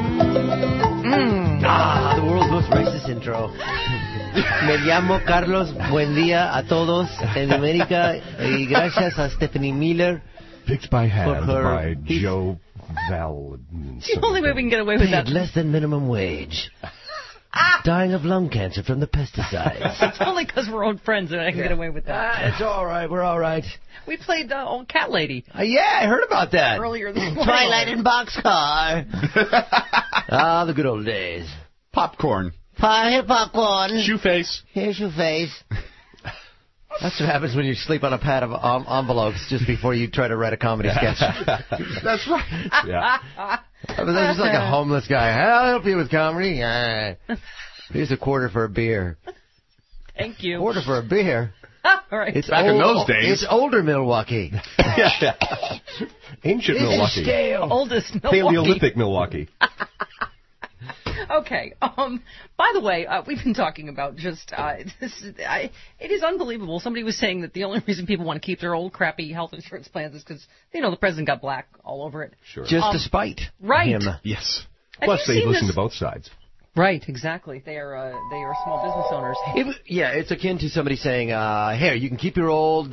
The world's most racist intro. Me llamo Carlos. Buen día a todos en América. Y gracias a Stephanie Miller. Picked by hand by Joe Val. It's the only way we can get away with that. Less than minimum wage. Dying of lung cancer from the pesticides. It's only because we're old friends that I can get away with that. It's all right. We're all right. We played Old Cat Lady. Yeah, I heard about that. Earlier this morning. Twilight in Boxcar. The good old days. Popcorn. Here, popcorn. Shoeface. Here's your face. That's what happens when you sleep on a pad of envelopes just before you try to write a comedy sketch. That's right. Yeah. There's just like a homeless guy. I'll help you with comedy. Here's a quarter for a beer. Thank you. Quarter for a beer? All right. It's back in those days. It's older Milwaukee. Ancient Milwaukee. Stale. Oldest Milwaukee. Paleolithic Milwaukee. Okay. By the way, we've been talking about just it is unbelievable. Somebody was saying that the only reason people want to keep their old crappy health insurance plans is because the president got black all over it. Sure. Just to spite him. Yes. Have Plus, they listen this? to both sides. Right. Exactly. They are small business owners. It's akin to somebody saying, "Here, you can keep your old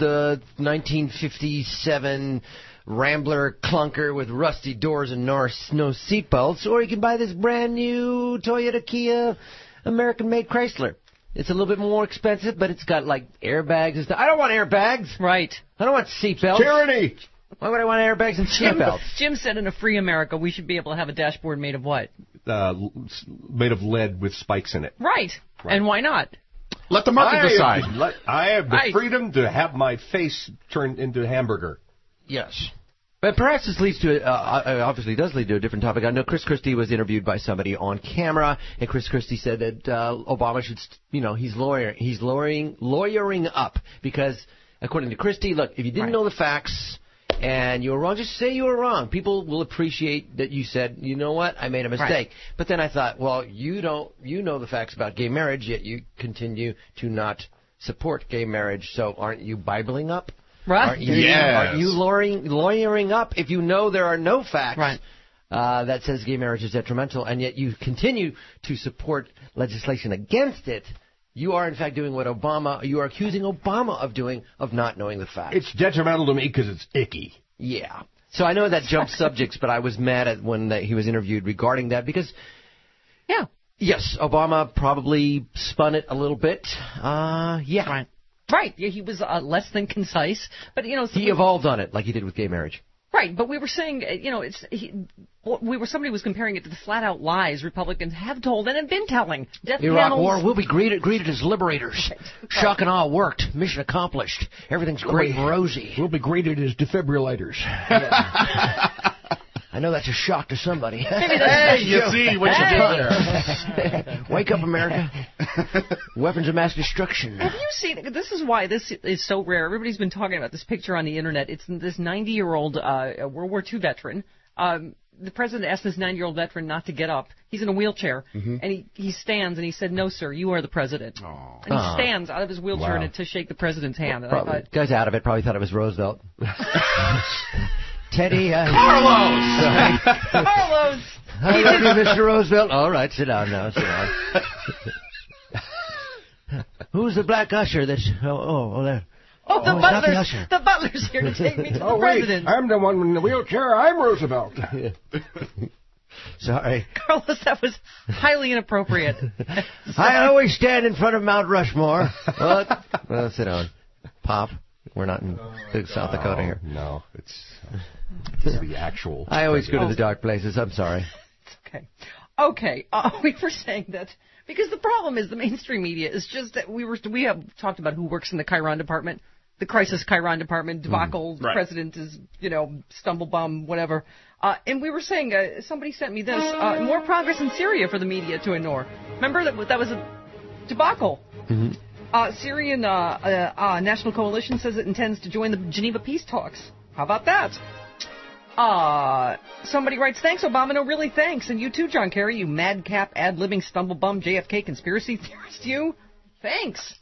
1957." Rambler clunker with rusty doors and no seatbelts, or you can buy this brand new Toyota Kia American-made Chrysler. It's a little bit more expensive, but it's got like airbags and stuff. I don't want airbags. Right. I don't want seatbelts. Tyranny. Why would I want airbags and seatbelts? Jim said in a free America we should be able to have a dashboard made of what? Made of lead with spikes in it. Right. And why not? Let the market decide. I have the freedom to have my face turned into a hamburger. Yes. But perhaps this leads to, obviously does lead to a different topic. I know Chris Christie was interviewed by somebody on camera, and Chris Christie said that Obama should, he's lawyering up because, according to Christie, look, if you didn't know the facts and you were wrong, just say you were wrong. People will appreciate that you said, you know what, I made a mistake. Right. But then I thought, well, you know the facts about gay marriage, yet you continue to not support gay marriage, so aren't you Bibling up? Right. Aren't you lawyering up if you know there are no facts that says gay marriage is detrimental, and yet you continue to support legislation against it? You are, in fact, doing what you are accusing Obama of doing, of not knowing the facts. It's detrimental to me because it's icky. Yeah. So I know that jumped subjects, but I was mad at when he was interviewed regarding that because, yes, Obama probably spun it a little bit. Right. Right. Yeah, he was less than concise, but he evolved on it like he did with gay marriage. Right, but we were saying, somebody was comparing it to the flat-out lies Republicans have told and have been telling. Iraq War, we'll be greeted as liberators. Right. Shock and awe worked. Mission accomplished. Everything's great and rosy. We'll be greeted as defibrillators. I know that's a shock to somebody. Hey, you see what you did there. Wake up, America. Weapons of mass destruction. Have you seen? This is why this is so rare. Everybody's been talking about this picture on the internet. It's this 90-year-old World War II veteran. The president asked this 90-year-old veteran not to get up. He's in a wheelchair, and he stands, and he said, "No, sir, you are the president." And he stands out of his wheelchair to shake the president's hand. And I thought, guy's out of it. Probably thought it was Roosevelt. Teddy. Carlos! Carlos! I love you, Mr. Roosevelt. All right, sit down now. Sit down. Who's the black usher that's... Oh, there. Oh, the butler's here to take me to the president. Wait, I'm the one in the wheelchair. I'm Roosevelt. Sorry. Carlos, that was highly inappropriate. I always stand in front of Mount Rushmore. Well, sit down. Pop. We're not in South Dakota here. No, it's the actual... I always go to the dark places. I'm sorry. It's okay. Okay, we were saying that... Because the problem is the mainstream media is just that we have talked about who works in the Chiron department, the crisis Chiron department, debacle, the president is, stumblebum, whatever. And we were saying, somebody sent me this, more progress in Syria for the media to ignore. Remember that was a debacle. Mm-hmm. Syrian National Coalition says it intends to join the Geneva peace talks. How about that? Somebody writes, "Thanks, Obama. No, really, thanks. And you too, John Kerry, you madcap, ad-libbing, stumblebum, JFK conspiracy theorist, you. Thanks."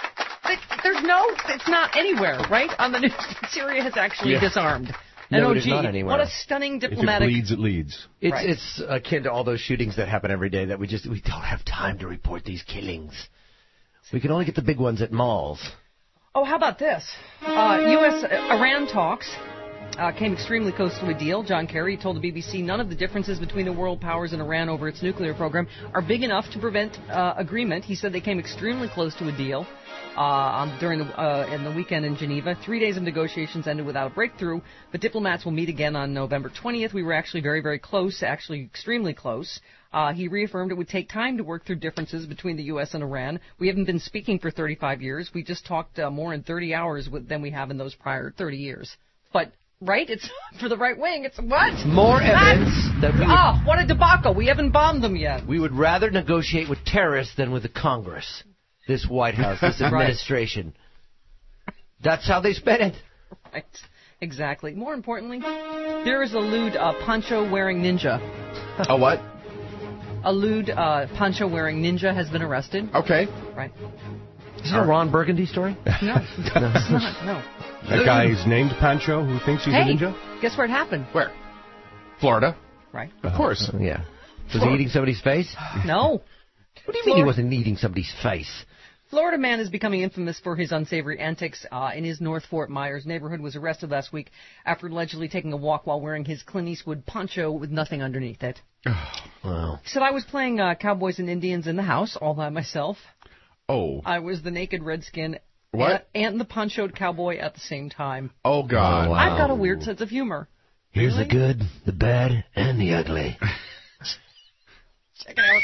It's not anywhere, right? On the news that Syria has actually disarmed. No, it is not anywhere. What a stunning diplomatic... If it leads, it leads. It's akin to all those shootings that happen every day that we don't have time to report these killings. We can only get the big ones at malls. Oh, how about this? U.S.-Iran talks came extremely close to a deal. John Kerry told the BBC none of the differences between the world powers and Iran over its nuclear program are big enough to prevent agreement. He said they came extremely close to a deal during the weekend in Geneva. 3 days of negotiations ended without a breakthrough, but diplomats will meet again on November 20th. We were actually very, very close, actually extremely close. He reaffirmed it would take time to work through differences between the U.S. and Iran. We haven't been speaking for 35 years. We just talked more in 30 hours than we have in those prior 30 years. But, right? It's for the right wing. It's what? More evidence that we would... what a debacle. We haven't bombed them yet. We would rather negotiate with terrorists than with the Congress, this White House, this administration. That's how they spend it. Right. Exactly. More importantly, there is a lewd poncho-wearing ninja. A what? A lewd poncho-wearing ninja has been arrested. Okay. Right. Is it a Ron Burgundy story? No, it's not. No. That guy is named Pancho who thinks he's a ninja? Guess where it happened? Where? Florida. Right. Of course. Yeah. Was he eating somebody's face? No. What do you mean he wasn't eating somebody's face? Florida man is becoming infamous for his unsavory antics in his North Fort Myers neighborhood. Was arrested last week after allegedly taking a walk while wearing his Clint Eastwood poncho with nothing underneath it. Wow. He said, "I was playing Cowboys and Indians in the house all by myself. Oh. I was the naked redskin and the ponchoed cowboy at the same time. Oh, God. Oh, wow. I've got a weird sense of humor. Here's the good, the bad, and the ugly." Check it out.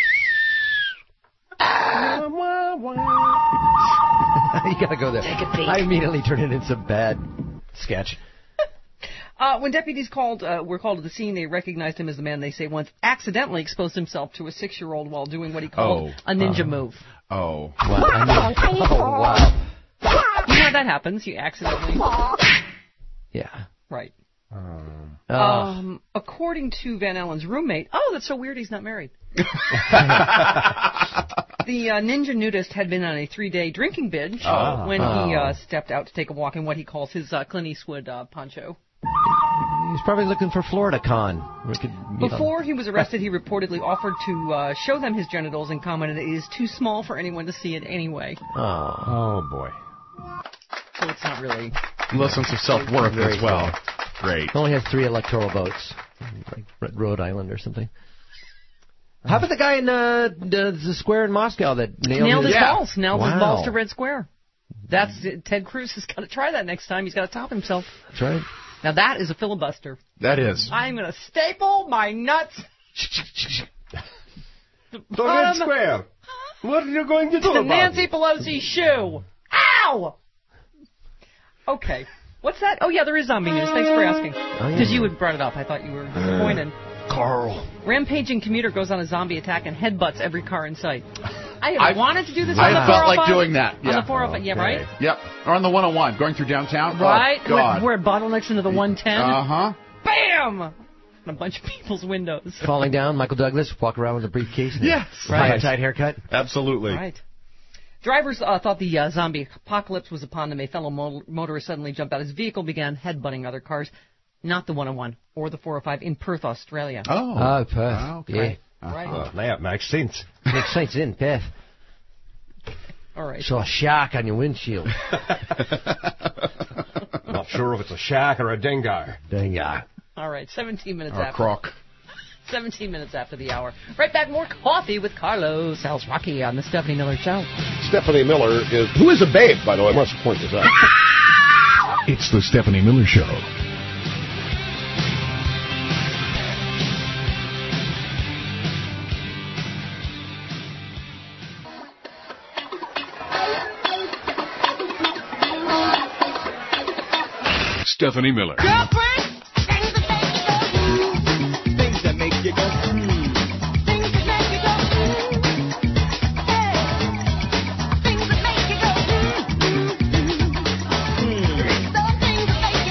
You gotta go there. Take a peek. I immediately turned it into some bad sketch. When deputies were called to the scene, they recognized him as the man they say once accidentally exposed himself to a 6-year-old while doing what he called a ninja move. Oh. Wow. Wow. You know how that happens. You accidentally... Yeah. Right. According to Van Allen's roommate... Oh, that's so weird he's not married. The ninja nudist had been on a 3-day drinking binge when he stepped out to take a walk in what he calls his Clint Eastwood poncho. He's probably looking for Florida Con. Before he was arrested, he reportedly offered to show them his genitals and commented it is too small for anyone to see it anyway. Oh boy. So it's not really... Low sense of self-worth as well. Great. Only has 3 electoral votes, like Rhode Island or something. How about the guy in the square in Moscow that nailed his balls? Nailed his balls to Red Square. That's Ted Cruz has got to try that next time. He's got to top himself. That's right. Now that is a filibuster. That is. I'm going to staple my nuts. The Red Square. What are you going to do about Nancy Pelosi's shoe. Ow! Okay. What's that? Oh, yeah, there is zombie news. Thanks for asking. Because you had brought it up. I thought you were pointing. Carl. Rampaging commuter goes on a zombie attack and headbutts every car in sight. I wanted to do this on the 405. I felt like doing that. Yeah. On the 405, yeah, right? Yep. Or on the 101, going through downtown. Right. Oh, God. Where it bottlenecks into the 110. Uh-huh. Bam! And a bunch of people's windows. Falling down, Michael Douglas, walk around with a briefcase. Yes. Right. Tight haircut. Absolutely. Right. Drivers thought the zombie apocalypse was upon them. A fellow motorist suddenly jumped out of his vehicle, began headbutting other cars. Not the 101 or the 405 in Perth, Australia. Oh, Perth. Okay. Yeah. Right. That makes sense. Makes sense in Perth. All right. Saw a shark on your windshield. Not sure if it's a shark or a dingo. Dingo. All right, 17 minutes Or after. croc. 17 minutes after the hour. Right back, more coffee with Carlos Alzraki on the Stephanie Miller Show. Stephanie Miller who is a babe, by the way. I must point this out. It's the Stephanie Miller Show. Stephanie Miller. Girlfriend, things that make you go. Things that make you go. Hey. Things that make you go. Those things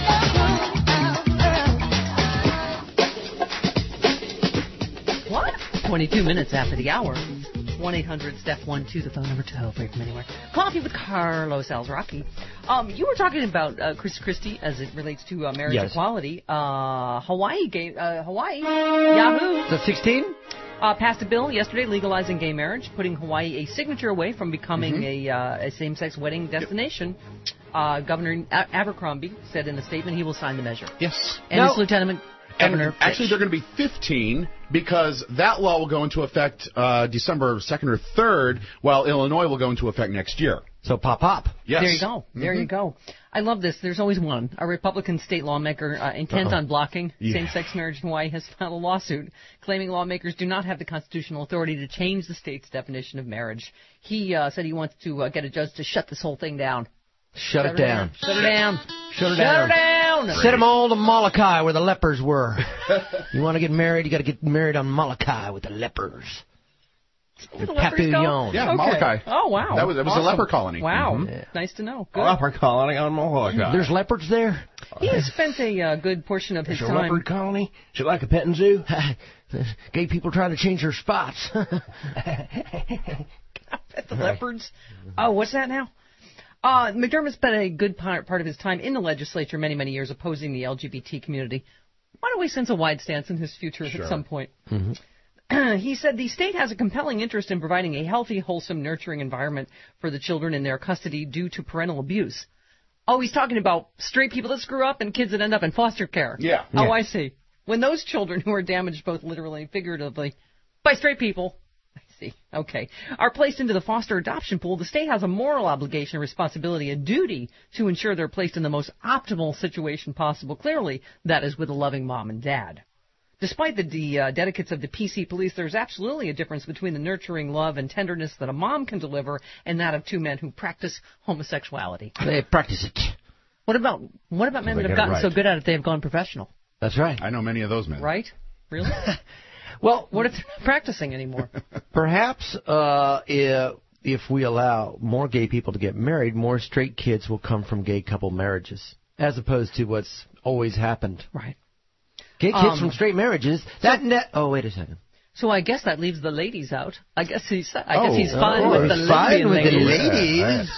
that make you go. What? 22 minutes after the hour. 1-800-STEPH-12, the phone number to help from anywhere. Coffee with Carlos Alzraki. You were talking about Chris Christie as it relates to marriage equality. Hawaii, Yahoo. The 16? Passed a bill yesterday legalizing gay marriage, putting Hawaii a signature away from becoming a same-sex wedding destination. Governor Abercrombie said in a statement he will sign the measure. Yes. And his lieutenant governor. Actually, they're going to be 15 because that law will go into effect December 2nd or 3rd, while Illinois will go into effect next year. So pop. Yes. There you go. There you go. I love this. There's always one. A Republican state lawmaker intent on blocking same-sex marriage in Hawaii has filed a lawsuit claiming lawmakers do not have the constitutional authority to change the state's definition of marriage. He said he wants to get a judge to shut this whole thing down. Shut it down. Shut it down. Shut it down. Send them all to Molokai where the lepers were. You want to get married, you got to get married on Molokai with the lepers. With Papillon. Yeah, Molokai. Oh, wow. It was awesome. a leper colony. Wow. Nice to know. Good. Leper colony on Molokai. There's leopards there? He has spent a good portion of his There's time. a leopard colony? Is it like a petting zoo? Gay people trying to change their spots. The leopards. Oh, what's that now? McDermott spent a good part of his time in the legislature many, many years opposing the LGBT community. Why don't we sense a wide stance in his future at some point? He said the state has a compelling interest in providing a healthy, wholesome, nurturing environment for the children in their custody due to parental abuse. Oh, he's talking about straight people that screw up and kids that end up in foster care. Yeah. Oh, I see. When those children who are damaged both literally and figuratively by straight people, okay, are placed into the foster adoption pool, the state has a moral obligation, responsibility, a duty to ensure they're placed in the most optimal situation possible. Clearly, that is with a loving mom and dad. Despite the dedicates of the PC police, there's absolutely a difference between the nurturing love and tenderness that a mom can deliver and that of two men who practice homosexuality. They practice it. What about men that have gotten so good at it they have gone professional? That's right. I know many of those men. Right? Really? Well, what if they're not practicing anymore? Perhaps if we allow more gay people to get married, more straight kids will come from gay couple marriages, as opposed to what's always happened. Right. Gay kids from straight marriages. Oh, wait a second. So I guess that leaves the ladies out. I guess he's fine with the ladies.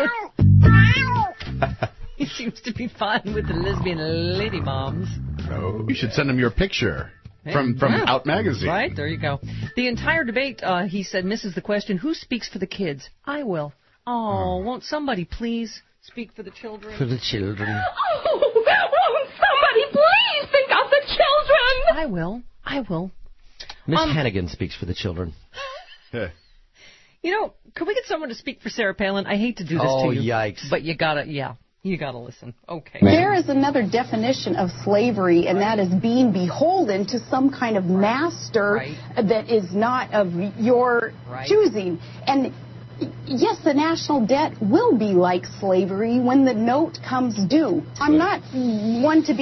He seems to be fine with the lesbian lady moms. Oh, you should send him your picture. From Out Magazine. Right, there you go. The entire debate, he said, misses the question, who speaks for the kids? I will. Oh, won't somebody please speak for the children? For the children. Oh, won't somebody please think of the children? I will. Miss Hannigan speaks for the children. You know, could we get someone to speak for Sarah Palin? I hate to do this to you. Oh, yikes. But you gotta listen. Okay. There is another definition of slavery, and that is being beholden to some kind of master that is not of your choosing. And yes, the national debt will be like slavery when the note comes due. I'm not one to be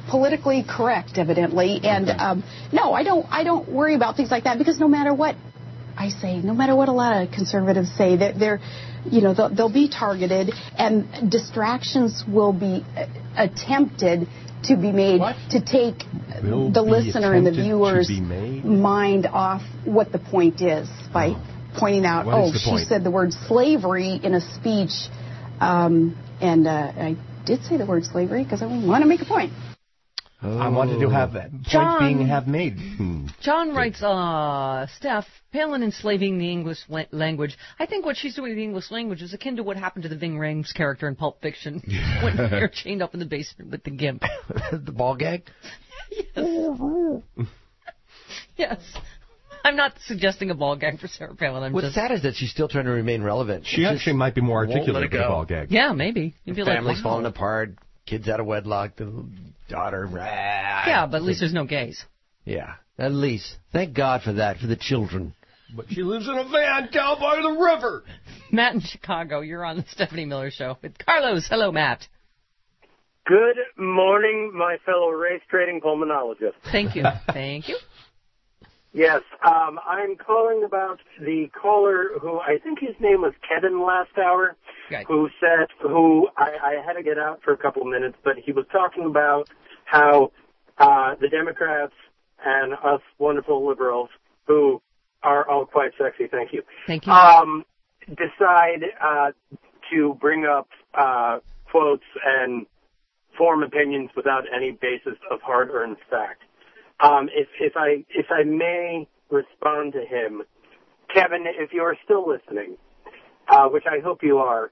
politically correct, evidently. And no, I don't worry about things like that, because no matter what I say, no matter what a lot of conservatives say, they'll be targeted, and distractions will be attempted to be made to take the listener and the viewer's mind off what the point is by pointing out, she said the word slavery in a speech, and I did say the word slavery because I want to make a point. I wanted to have that point made. John writes, Steph, Palin enslaving the English language. I think what she's doing in the English language is akin to what happened to the Ving Rhames character in Pulp Fiction when they're chained up in the basement with the gimp. The ball gag? Yes. Yes. I'm not suggesting a ball gag for Sarah Palin. What's sad is that she's still trying to remain relevant. She actually might be more articulate with a ball gag. Yeah, maybe. You'd be Family's like, falling apart, kids out of wedlock, the daughter. Yeah, but at least there's no gays. Yeah, at least. Thank God for that, for the children. But she lives in a van down by the river. Matt in Chicago, you're on the Stephanie Miller Show with Carlos. Hello, Matt. Good morning, my fellow race trading pulmonologist. Thank you. Thank you. Yes, I'm calling about the caller who, I think his name was Kevin last hour, who I had to get out for a couple of minutes, but he was talking about how the Democrats and us wonderful liberals, who are all quite sexy, thank you, decide to bring up quotes and form opinions without any basis of hard-earned fact. If I may respond to him, Kevin, if you are still listening, which I hope you are,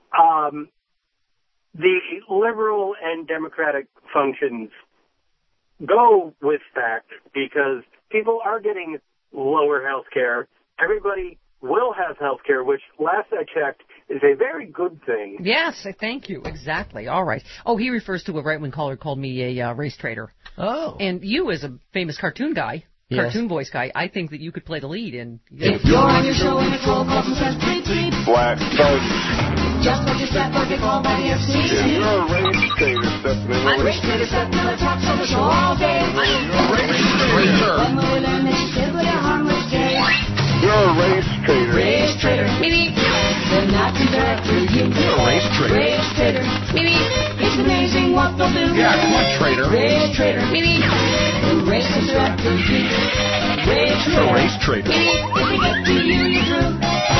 the liberal and democratic functions go with fact because people are getting lower health care. Everybody will have health care, which last I checked is a very good thing. Yes, thank you. Exactly. All right. Oh, he refers to a right-wing caller called me a race trader. Oh. And you, as a famous cartoon guy, cartoon voice guy, I think that you could play the lead in... If you're on your show and a troll calls and says, bleep, bleep. Black coach. Just what you said, or get called by the FCC. If you're a race trader, Stephanie Miller. I'm race trader, Stephanie Miller talks on the show all day. You're a race trader. When will we learn that she said what a harmless gay? You're a race trader. Race trader. Maybe. They're not director. You're a race trader. Race trader. Maybe. It's amazing what they'll do. Yeah, come on, trader. Race trader. Maybe. The race director. Race trader. A race trader. Maybe. If we get to you, you're through.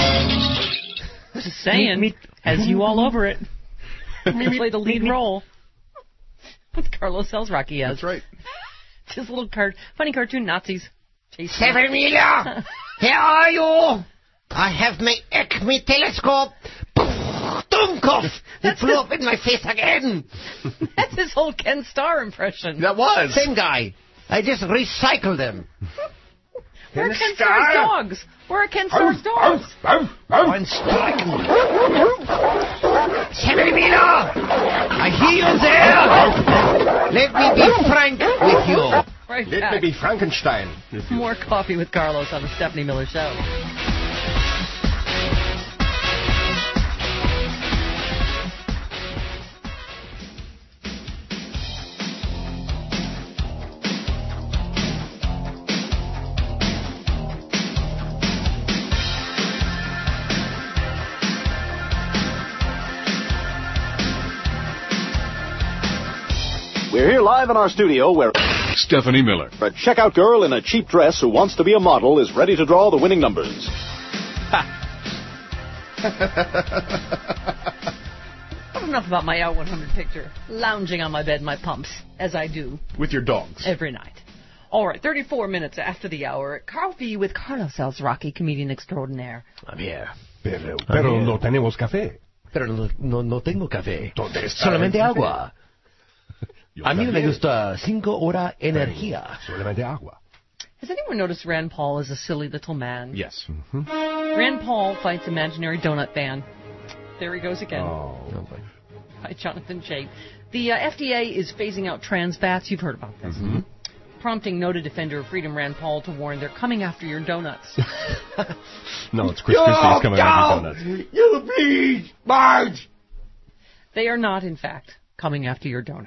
Just saying, has you all over it. Play the lead role. With Carlos Rocky, yes. That's right. Just little funny cartoon Nazis. Stephanie Miller! Here are you! I have my Acme telescope. Dummkopf! It flew up in my face again! That's his whole Ken Starr impression. That was. Same guy. I just recycled them. Where are Ken Starr's dogs? Where are Ken Starr's dogs? One strike. Stephanie Miller! I hear you there! Let me be frank with you. Right Let back. me be Frankenstein. More Coffee with Carlos on the Stephanie Miller Show. We're here live in our studio where Stephanie Miller, a checkout girl in a cheap dress who wants to be a model, is ready to draw the winning numbers. Enough about my Out 100 picture. Lounging on my bed in my pumps, as I do. With your dogs. Every night. All right, 34 minutes after the hour. Coffee with Carlos Rocky, comedian extraordinaire. I'm here. Pero no tenemos café. Pero no tengo café. ¿Dónde está Solamente el café? agua. A mí me gusta 5 horas energía. Solamente agua. Has anyone noticed Rand Paul is a silly little man? Yes. Mm-hmm. Rand Paul fights imaginary donut ban. There he goes again. Oh. By Jonathan Chait. The FDA is phasing out trans fats. You've heard about this. Mm-hmm. Prompting noted defender of freedom Rand Paul to warn they're coming after your donuts. No, it's Chris Christie's coming after your donuts. You please, Marge! They are not, in fact, coming after your donuts.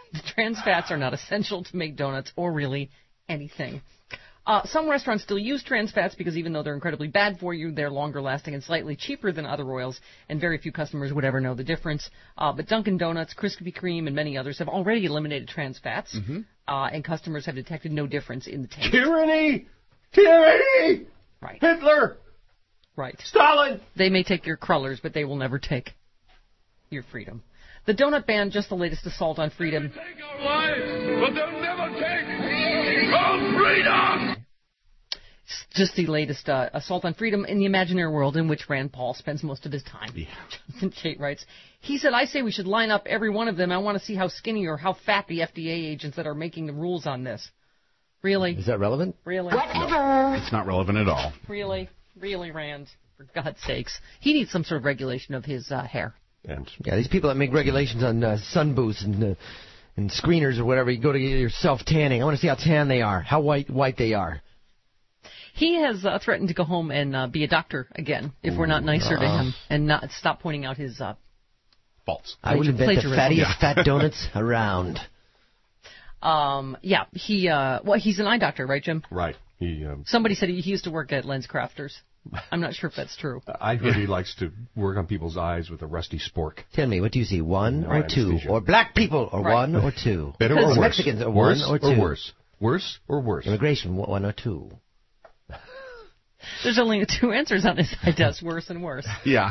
The trans fats are not essential to make donuts or really anything. Some restaurants still use trans fats because even though they're incredibly bad for you, they're longer lasting and slightly cheaper than other oils, and very few customers would ever know the difference. But Dunkin' Donuts, Krispy Kreme, and many others have already eliminated trans fats, and customers have detected no difference in the taste. Tyranny! Tyranny! Right. Hitler! Right. Stalin! They may take your crullers, but they will never take your freedom. The donut ban, just the latest assault on freedom. Take our lives, but they'll never take our freedom! Just the latest assault on freedom in the imaginary world in which Rand Paul spends most of his time. Yeah. Jonathan Chait writes, he said, I say we should line up every one of them. I want to see how skinny or how fat the FDA agents that are making the rules on this. Really? Is that relevant? Really? Whatever. It's not relevant at all. Really? Really, Rand? For God's sakes. He needs some sort of regulation of his hair. And yeah, these people that make regulations on sun booths and screeners or whatever, you go to get your self-tanning. I want to see how tan they are, how white they are. He has threatened to go home and be a doctor again if we're not nicer to him and not stop pointing out his faults. I would invent the fattiest fat donuts around. Yeah, he's an eye doctor, right, Jim? Right. Somebody said he used to work at Lens Crafters. I'm not sure if that's true. I heard he likes to work on people's eyes with a rusty spork. Tell me, what do you see, one or two? Anesthesia. Or black people, or one or two? Better or worse? Mexicans, or one or two? Or worse? Worse or worse? Immigration, one or two? There's only two answers on his side, does worse and worse. Yeah.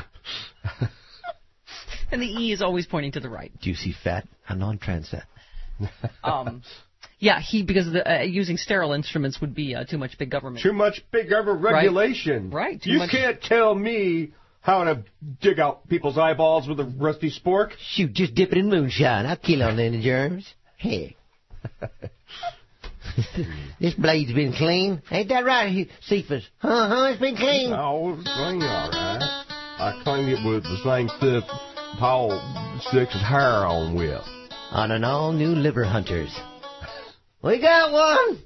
And the E is always pointing to the right. Do you see fat? A non-trans fat. Yeah, because using sterile instruments would be too much big government. Too much big government regulation. Right. You can't tell me how to dig out people's eyeballs with a rusty spork. Shoot, just dip it in moonshine. I'll kill all the germs. Hey. This blade's been clean. Ain't that right, Cephas? It's been clean. Oh, it's clean, all right. I cleaned it with the same stuff Paul sticks his hair on with. On an all-new Liver Hunters. We got one!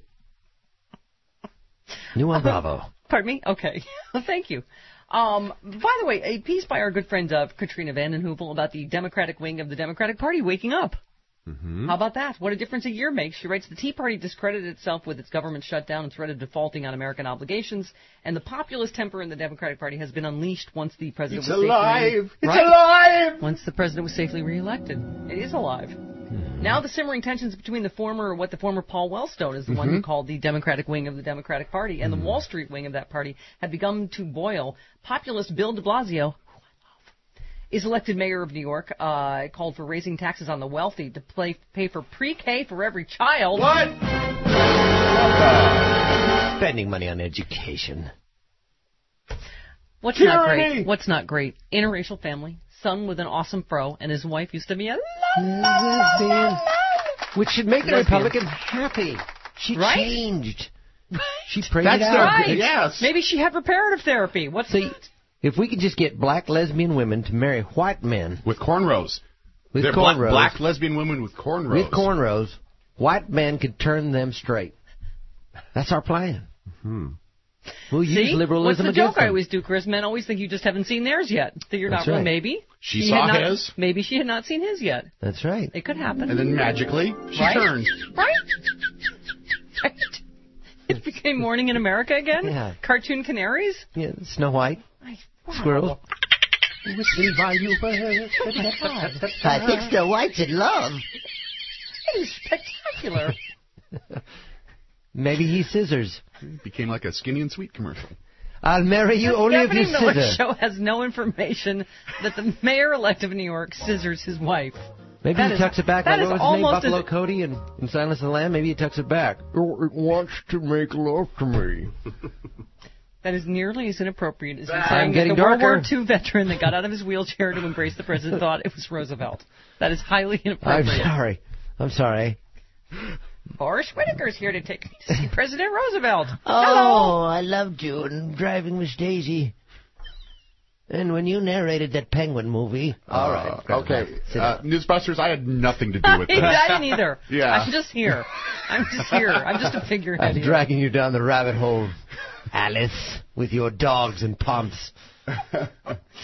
New on Bravo. Pardon me? Okay. Thank you. By the way, a piece by our good friend Katrina Vanden Heuvel about the Democratic wing of the Democratic Party waking up. Mm-hmm. How about that? What a difference a year makes. She writes, the Tea Party discredited itself with its government shutdown and threat of defaulting on American obligations, and the populist temper in the Democratic Party has been unleashed once the president was alive! It's alive! Once the president was safely reelected. It is alive. Now the simmering tensions between the former Paul Wellstone is the one who called the Democratic wing of the Democratic Party, and the Wall Street wing of that party have begun to boil. Populist Bill de Blasio, is elected mayor of New York, called for raising taxes on the wealthy to pay for pre-K for every child. What? Spending money on education. What's Tyranny. Not great? What's not great? Interracial family, son with an awesome fro, and his wife used to be a lesbian. Which should make the Republicans happy. She changed. She prayed That's it out. Right. Yes. Maybe she had reparative therapy. What's that? If we could just get black lesbian women to marry white men. With cornrows. With cornrows. Black lesbian women with cornrows. With cornrows. White men could turn them straight. That's our plan. Mm-hmm. We'll use liberalism against them. What's the joke I always do, Chris? Men always think you just haven't seen theirs yet. That you're That's not right. Maybe. She saw his. Maybe she had not seen his yet. That's right. It could happen. And then magically, she turned. Right? Right. It became Morning in America again? Yeah. Cartoon canaries? Yeah, Snow White. Squirrels. I think Snow White's in love. It is spectacular. Maybe he's scissors. Became like a Skinny and Sweet commercial. I'll marry you only if you Stephanie Miller's scissor. show has no information that the mayor-elect of New York scissors his wife. Maybe That he is- tucks it back that like is what was his name, almost Buffalo as- Cody in Silence of the Lamb. Maybe he tucks it back. Oh, it wants to make love to me. That is nearly as inappropriate as you I'm saying that getting the World darker. War II veteran that got out of his wheelchair to embrace the president thought it was Roosevelt. That is highly inappropriate. I'm sorry. Forrest Whitaker's here to take me to see President Roosevelt. Oh, Hello. I loved you and driving Miss Daisy. And when you narrated that Penguin movie. All right. Okay. Newsbusters, I had nothing to do with this. I didn't either. Yeah. I'm just here. I'm just a figurehead I'm here. dragging you down the rabbit hole, Alice, with your dogs and pumps.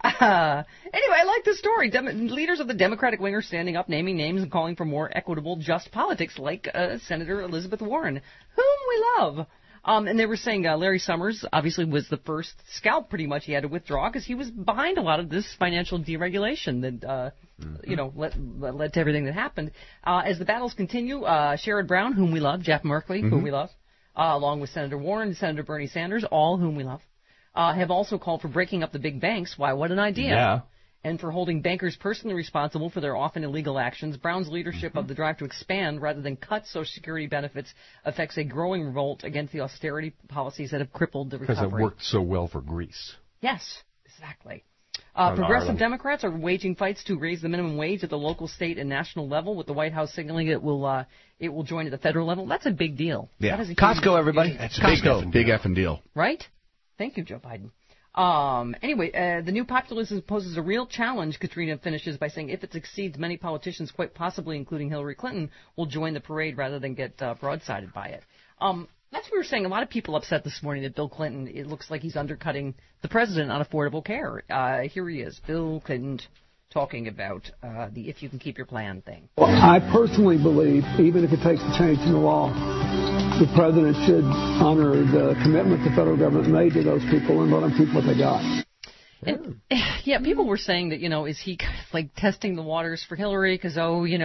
Anyway, I like this story. Leaders of the Democratic wing are standing up, naming names, and calling for more equitable, just politics, like Senator Elizabeth Warren, whom we love. And they were saying Larry Summers obviously was the first scalp. Pretty much, he had to withdraw because he was behind a lot of this financial deregulation that led to everything that happened. As the battles continue, Sherrod Brown, whom we love, Jeff Merkley, whom we love, along with Senator Warren and Senator Bernie Sanders, all whom we love, have also called for breaking up the big banks. Why, what an idea. Yeah. And for holding bankers personally responsible for their often illegal actions. Brown's leadership of the drive to expand rather than cut Social Security benefits affects a growing revolt against the austerity policies that have crippled the recovery. Because it worked so well for Greece. Yes, exactly. Progressive Democrats are waging fights to raise the minimum wage at the local, state, and national level, with the White House signaling it will join at the federal level. That's a big deal. Yeah. Costco, everybody. That's Costco. Big effing deal. Right? Thank you, Joe Biden. Anyway, the new populism poses a real challenge, Katrina finishes by saying, if it succeeds, many politicians, quite possibly including Hillary Clinton, will join the parade rather than get broadsided by it. That's what we were saying. A lot of people upset this morning that Bill Clinton, it looks like he's undercutting the president on affordable care. Here he is, Bill Clinton, talking about the if you can keep your plan thing. Well, I personally believe, even if it takes a change in the law, the president should honor the commitment the federal government made to those people and let them keep what they got. And, yeah, people were saying that, is he kind of like testing the waters for Hillary? Because,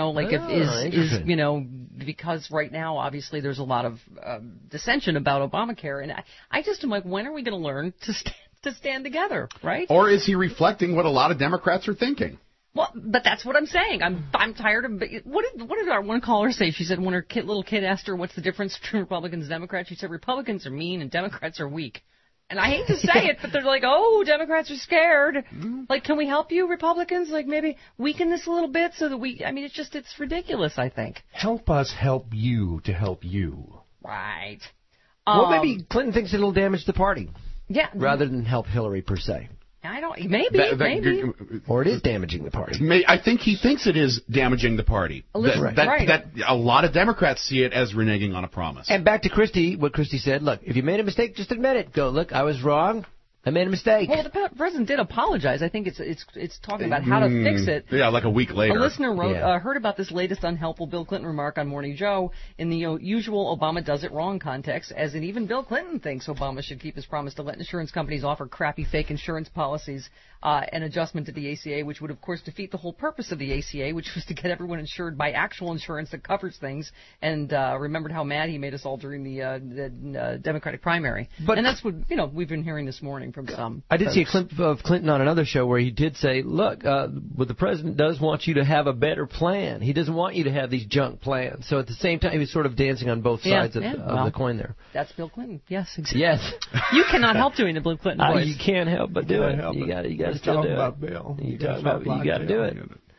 because right now, obviously, there's a lot of dissension about Obamacare. And I just am like, when are we going to learn to stand together, right? Or is he reflecting what a lot of Democrats are thinking? Well, but that's what I'm saying. I'm tired of. What did our one caller say? She said when her little kid asked her what's the difference between Republicans and Democrats, she said Republicans are mean and Democrats are weak. And I hate to say it, but they're like, oh, Democrats are scared. Like, can we help you, Republicans? Like, maybe weaken this a little bit so that it's ridiculous, I think. Help us help you to help you. Right. Well, maybe Clinton thinks it'll damage the party. Yeah. Rather than help Hillary, per se. I don't. Maybe. Or it is damaging the party. I think he thinks it is damaging the party. That a lot of Democrats see it as reneging on a promise. And back to Christie, what Christie said, look, if you made a mistake, just admit it. Go, look, I was wrong. I made a mistake. Well, the president did apologize. I think it's talking about how to fix it. Yeah, like a week later. A listener wrote, heard about this latest unhelpful Bill Clinton remark on Morning Joe in the usual Obama does it wrong context, as in even Bill Clinton thinks Obama should keep his promise to let insurance companies offer crappy fake insurance policies, an adjustment to the ACA, which would, of course, defeat the whole purpose of the ACA, which was to get everyone insured by actual insurance that covers things, and remembered how mad he made us all during the Democratic primary. And that's what, we've been hearing this morning from some I did folks. see a clip of Clinton on another show where he did say, look, what the president does want you to have a better plan. He doesn't want you to have these junk plans. So at the same time, he was sort of dancing on both sides of the coin there. That's Bill Clinton. Yes, exactly. Yes. You cannot help doing the Bill Clinton voice. You can't help but do it. You got to still do about it. Bill. You got to do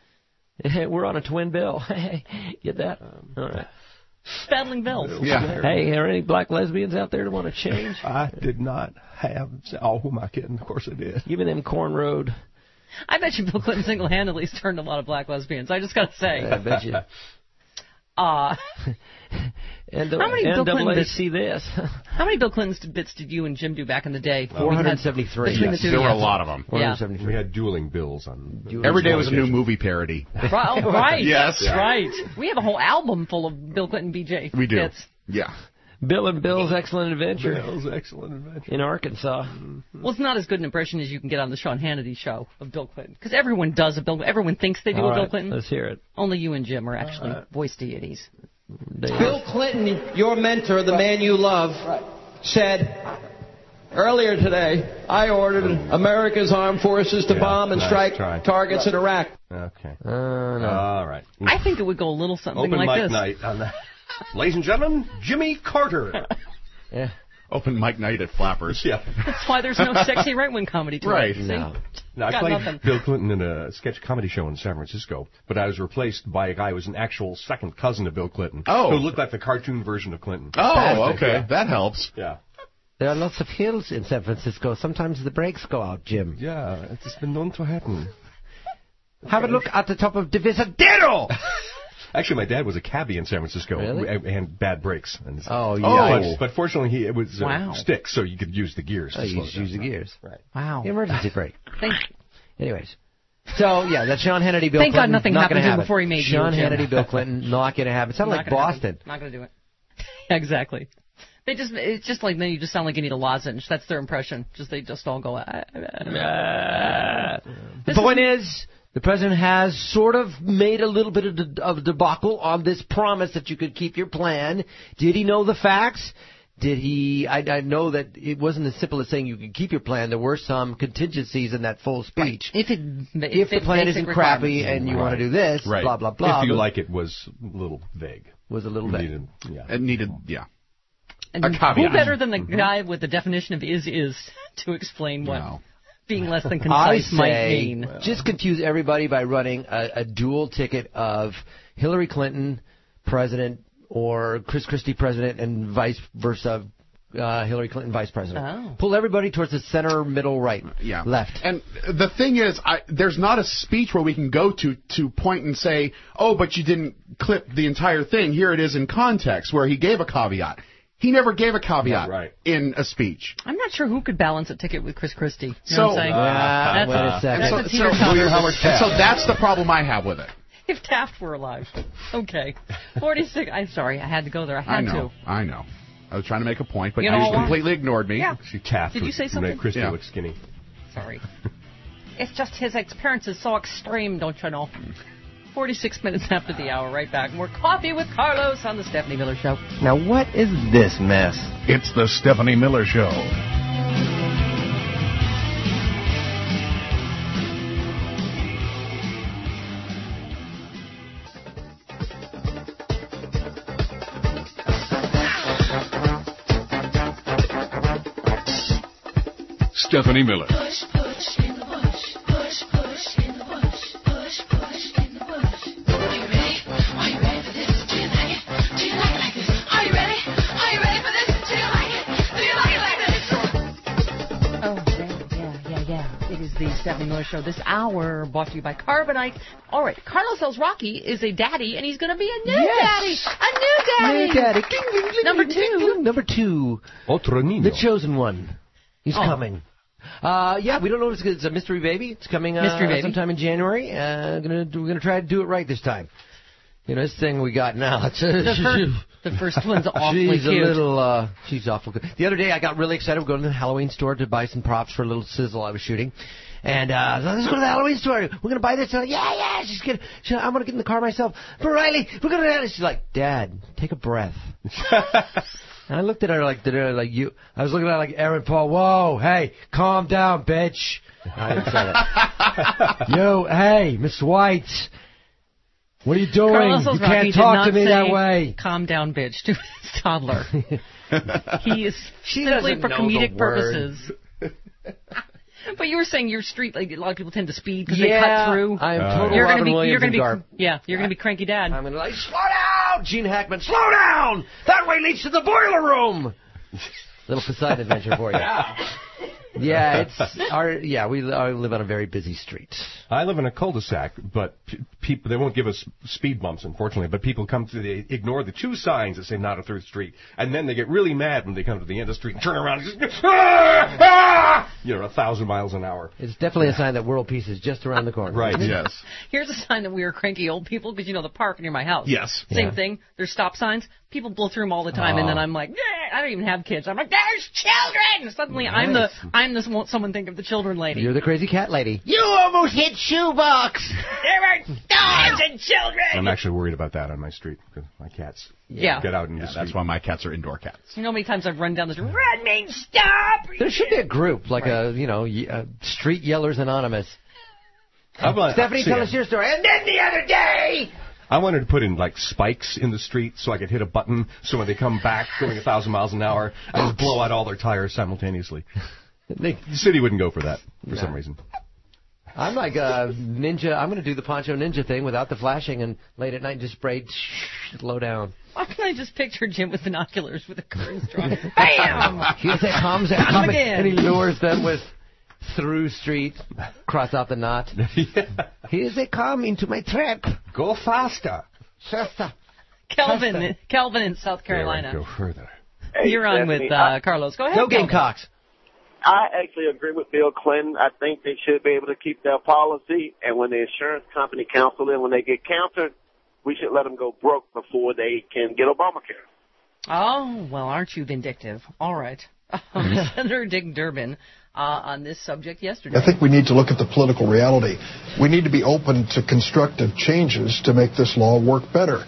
it. We're on a twin bill. Get that? All right. Battling bills. Yeah. Hey, are any black lesbians out there that want to change? I did not have. Oh, who am I kidding? Of course I did. Give me them cornrowed. I bet you Bill Clinton single-handedly has turned a lot of black lesbians. I just got to say. I bet you. And how many Bill Clinton bits? See this? How many Bill Clinton bits did you and Jim do back in the day? 473. Yes. There were a lot of them. 473. We had dueling bills on. Every day was a new movie parody. Right. Yes. Right. We have a whole album full of Bill Clinton BJ We do. bits. Yeah. Bill and Bill's Excellent Adventure. Bill's Excellent Adventure. In Arkansas. Well, it's not as good an impression as you can get on the Sean Hannity show of Bill Clinton. Because everyone does a Bill. Everyone thinks they do a Bill Clinton. Let's hear it. Only you and Jim are actually voice deities. Bill Clinton, your mentor, the man you love, said earlier today, I ordered America's armed forces to bomb and strike targets in Iraq. Okay. No. All right. I think it would go a little something Open like mic this. night on that. Ladies and gentlemen, Jimmy Carter. Yeah. Open mic night at Flappers. Yeah. That's why there's no sexy right-wing comedy tonight. Right. See? No, I Got played nothing. Bill Clinton in a sketch comedy show in San Francisco, but I was replaced by a guy who was an actual second cousin of Bill Clinton. Oh. Who looked like the cartoon version of Clinton. Oh, okay. Yeah. That helps. Yeah. There are lots of hills in San Francisco. Sometimes the brakes go out, Jim. Yeah, it's been known to happen. Have a look at the top of Divisadero! Actually, my dad was a cabbie in San Francisco. Really? And bad brakes. And But fortunately, it was sticks, so you could use the gears. Oh, you use the gears. Right. Wow. The emergency brake. Anyways. So, yeah, that's Sean Hannity, Bill Thank Clinton. God nothing not happened gonna to him happen. before he made Sean you, Jim. Hannity, Bill Clinton, not going to happen. It sounded like Boston. Not going to do it. Exactly. It's just like, then you just sound like you need a lozenge. That's their impression. They just all go, The point is, the president has sort of made a little bit of a debacle on this promise that you could keep your plan. Did he know the facts? Did he? I know that it wasn't as simple as saying you could keep your plan. There were some contingencies in that full speech. If the plan isn't crappy and you want to do this, blah, blah, blah. If you like it was a little vague. It needed, And a caveat. Who better than the guy with the definition of is to explain what being less than concise might mean? Just confuse everybody by running a dual ticket of Hillary Clinton, president, or Chris Christie, president, and vice versa, Hillary Clinton, vice president. Oh. Pull everybody towards the center, middle, right, left. And the thing is, there's not a speech where we can go to point and say, oh, but you didn't clip the entire thing. Here it is in context, where he gave a caveat. He never gave a caveat in a speech. I'm not sure who could balance a ticket with Chris Christie. You So, know what I'm saying? wait a second. So that's the problem I have with it. If Taft were alive. Okay. 46. I'm sorry. I had to go there. I had to. I know. I was trying to make a point, but You you know completely ignored me. Yeah. Taft Did you say something? Make Christie look skinny. Sorry. It's just his appearance is so extreme, don't you know? 46 minutes after the hour, right back. More Coffee with Carlos on the Stephanie Miller Show. Now, what is this mess? It's the Stephanie Miller Show. Stephanie Miller. Push, push in the bush. Push, push in the bush. Push, push in the bush. Are you ready? Are you ready for this? Do you like it? Do you like it like this? Are you ready? Are you ready for this? Do you like it? Do you like it like this? Oh, yeah. It is the Stephanie Miller Show. This hour brought to you by Carbonite. All right, Carlos El Rocky is a daddy, and he's going to be a new daddy. A new daddy. New daddy. Number two. Otro niño. The chosen one. He's coming. We don't know if it's a mystery baby. It's coming sometime in January. We're gonna try to do it right this time. You know, this thing we got now. The first one's awfully she's cute. She's awful good. The other day I got really excited. We're going to the Halloween store to buy some props for a little sizzle I was shooting. And let's go to the Halloween store. We're going to buy this. Yeah. I'm going to get in the car myself. But Riley, we're going to. She's like, Dad, take a breath. And I looked at her like you. I was looking at her like Aaron Paul. Whoa, hey, calm down, bitch. I didn't say that. Yo, hey, Miss White. What are you doing? Carlos You El can't Rocky talk to did me not that say, way. Calm down, bitch, to his toddler. He is simply doesn't for know comedic the word. purposes. But you were saying your street, like a lot of people tend to speed because they cut through. I am total You're Robin gonna Williams be, and Garp. you're going to be cranky dad. I'm going to like, slow down, Gene Hackman, slow down. That way leads to the boiler room. Little Poseidon adventure for you. Yeah, we live on a very busy street. I live in a cul-de-sac, but people, they won't give us speed bumps, unfortunately, but people come through, they ignore the two signs that say not a through street, and then they get really mad when they come to the end of the street and turn around and just, 1,000 miles an hour. It's definitely a sign that world peace is just around the corner. Right. Yes. Here's a sign that we are cranky old people because, the park near my house. Yes. Same thing. There's stop signs. People blow through them all the time, and then I'm like, I don't even have kids. I'm like, there's children! Suddenly I'm this won't someone think of the children lady. You're the crazy cat lady. You almost hit shoebox! There are dogs and children! I'm actually worried about that on my street, because my cats get out in the street. That's why my cats are indoor cats. You know how many times I've run down the street, Red means stop! There should be a group, like Street Yellers Anonymous. Stephanie, tell us your story. And then the other day... I wanted to put in, spikes in the street so I could hit a button so when they come back going 1,000 miles an hour, I just blow out all their tires simultaneously. The city wouldn't go for that for some reason. I'm like a ninja. I'm going to do the Poncho Ninja thing without the flashing and late at night just spray slow down. Why can I just picture Jim with binoculars with a curtains drawn? Bam! Here they comes and he lures them with through street, cross out the knot. Here they come into my trap. Go faster. Faster. Kelvin in South Carolina. Go further. You're on with Carlos. Go ahead. Go Gamecocks. I actually agree with Bill Clinton. I think they should be able to keep their policy, and when the insurance company counsel them, when they get countered, we should let them go broke before they can get Obamacare. Oh, well, aren't you vindictive? All right. Senator Dick Durbin on this subject yesterday. I think we need to look at the political reality. We need to be open to constructive changes to make this law work better.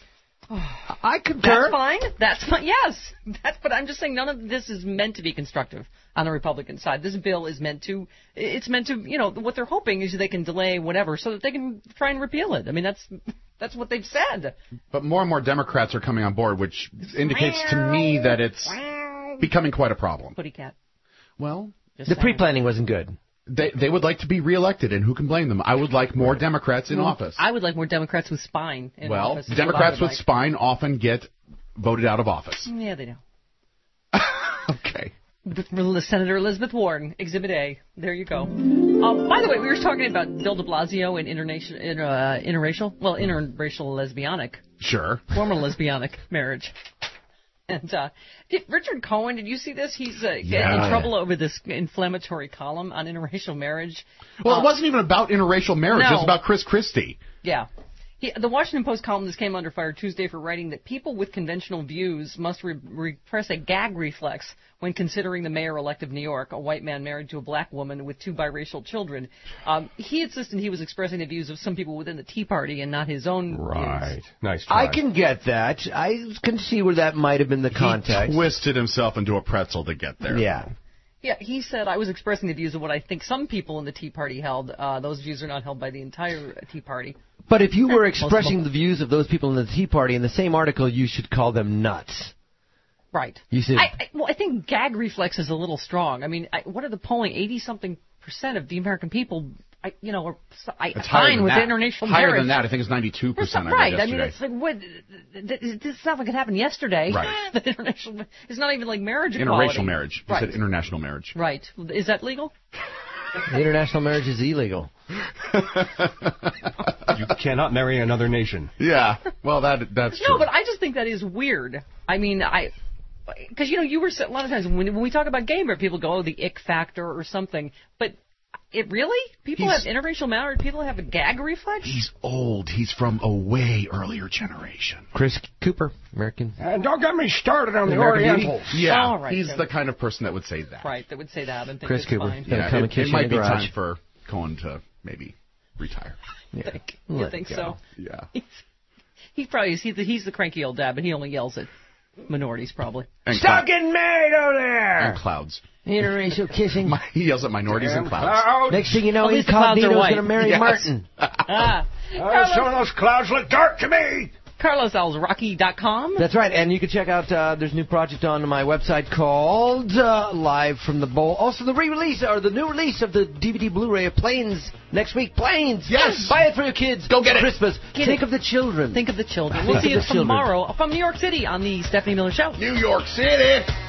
I concur. That's fine. Yes. But I'm just saying none of this is meant to be constructive on the Republican side. This bill is meant to, what they're hoping is they can delay whatever so that they can try and repeal it. I mean, that's what they've said. But more and more Democrats are coming on board, which indicates to me that it's becoming quite a problem. Putty cat. Well, the pre-planning wasn't good. They would like to be reelected, and who can blame them? I would like more Democrats in office. I would like more Democrats with spine in office. Well, Democrats with spine often get voted out of office. Yeah, they do. Okay. Senator Elizabeth Warren, Exhibit A. There you go. By the way, we were talking about Bill de Blasio and interracial lesbianic. Sure. Former lesbianic marriage. And Richard Cohen, did you see this? He's in trouble over this inflammatory column on interracial marriage. Well, it wasn't even about interracial marriage. No. It was about Chris Christie. Yeah. The Washington Post columnist came under fire Tuesday for writing that people with conventional views must repress a gag reflex when considering the mayor-elect of New York, a white man married to a black woman with 2 biracial children. He insisted he was expressing the views of some people within the Tea Party and not his own views. Nice try. I can get that. I can see where that might have been the context. He twisted himself into a pretzel to get there. Yeah. Yeah, he said, I was expressing the views of what I think some people in the Tea Party held. Those views are not held by the entire Tea Party. But if you were expressing the views of those people in the Tea Party in the same article, you should call them nuts. Right. You see? I think gag reflex is a little strong. I mean, what are the polling? 80-something% of the American people, are fine with international marriage. Higher than that. I think it's 92%. Right. I mean, it's like, this stuff could happen yesterday. Right. The international, it's not even like marriage equality. Interracial marriage. You said international marriage. Right. Is that legal? International marriage is illegal. You cannot marry another nation. Yeah. Well, that's true. No, but I just think that is weird. I mean, because, you were a lot of times when we talk about gay marriage, people go, the ick factor or something. But really? People have interracial marriage? People have a gag reflex? He's old. He's from a way earlier generation. Chris Cooper, American. And don't get me started on the Orientals. Yeah, all right, he's the kind of person that would say that. Right, that would say that and think Chris it's Cooper. fine. Yeah, it might be time for Cohen to maybe retire. Yeah. You think so? Yeah. He's the cranky old dad, but he only yells at minorities, probably. Stop getting married over there! And clouds. Interracial kissing. He yells at minorities and clouds. Next thing you know, Incognito's going to marry Martin. Some of those clouds look dark to me. CarlosAlzrocky.com. That's right, and you can check out, there's a new project on my website called Live from the Bowl. Also, the re-release, or the new release of the DVD Blu-ray of Planes next week. Planes! Yes! Buy it for your kids. Go get it. Christmas. Think of the children. Think of the children. We'll see you tomorrow from New York City on the Stephanie Miller Show. New York City!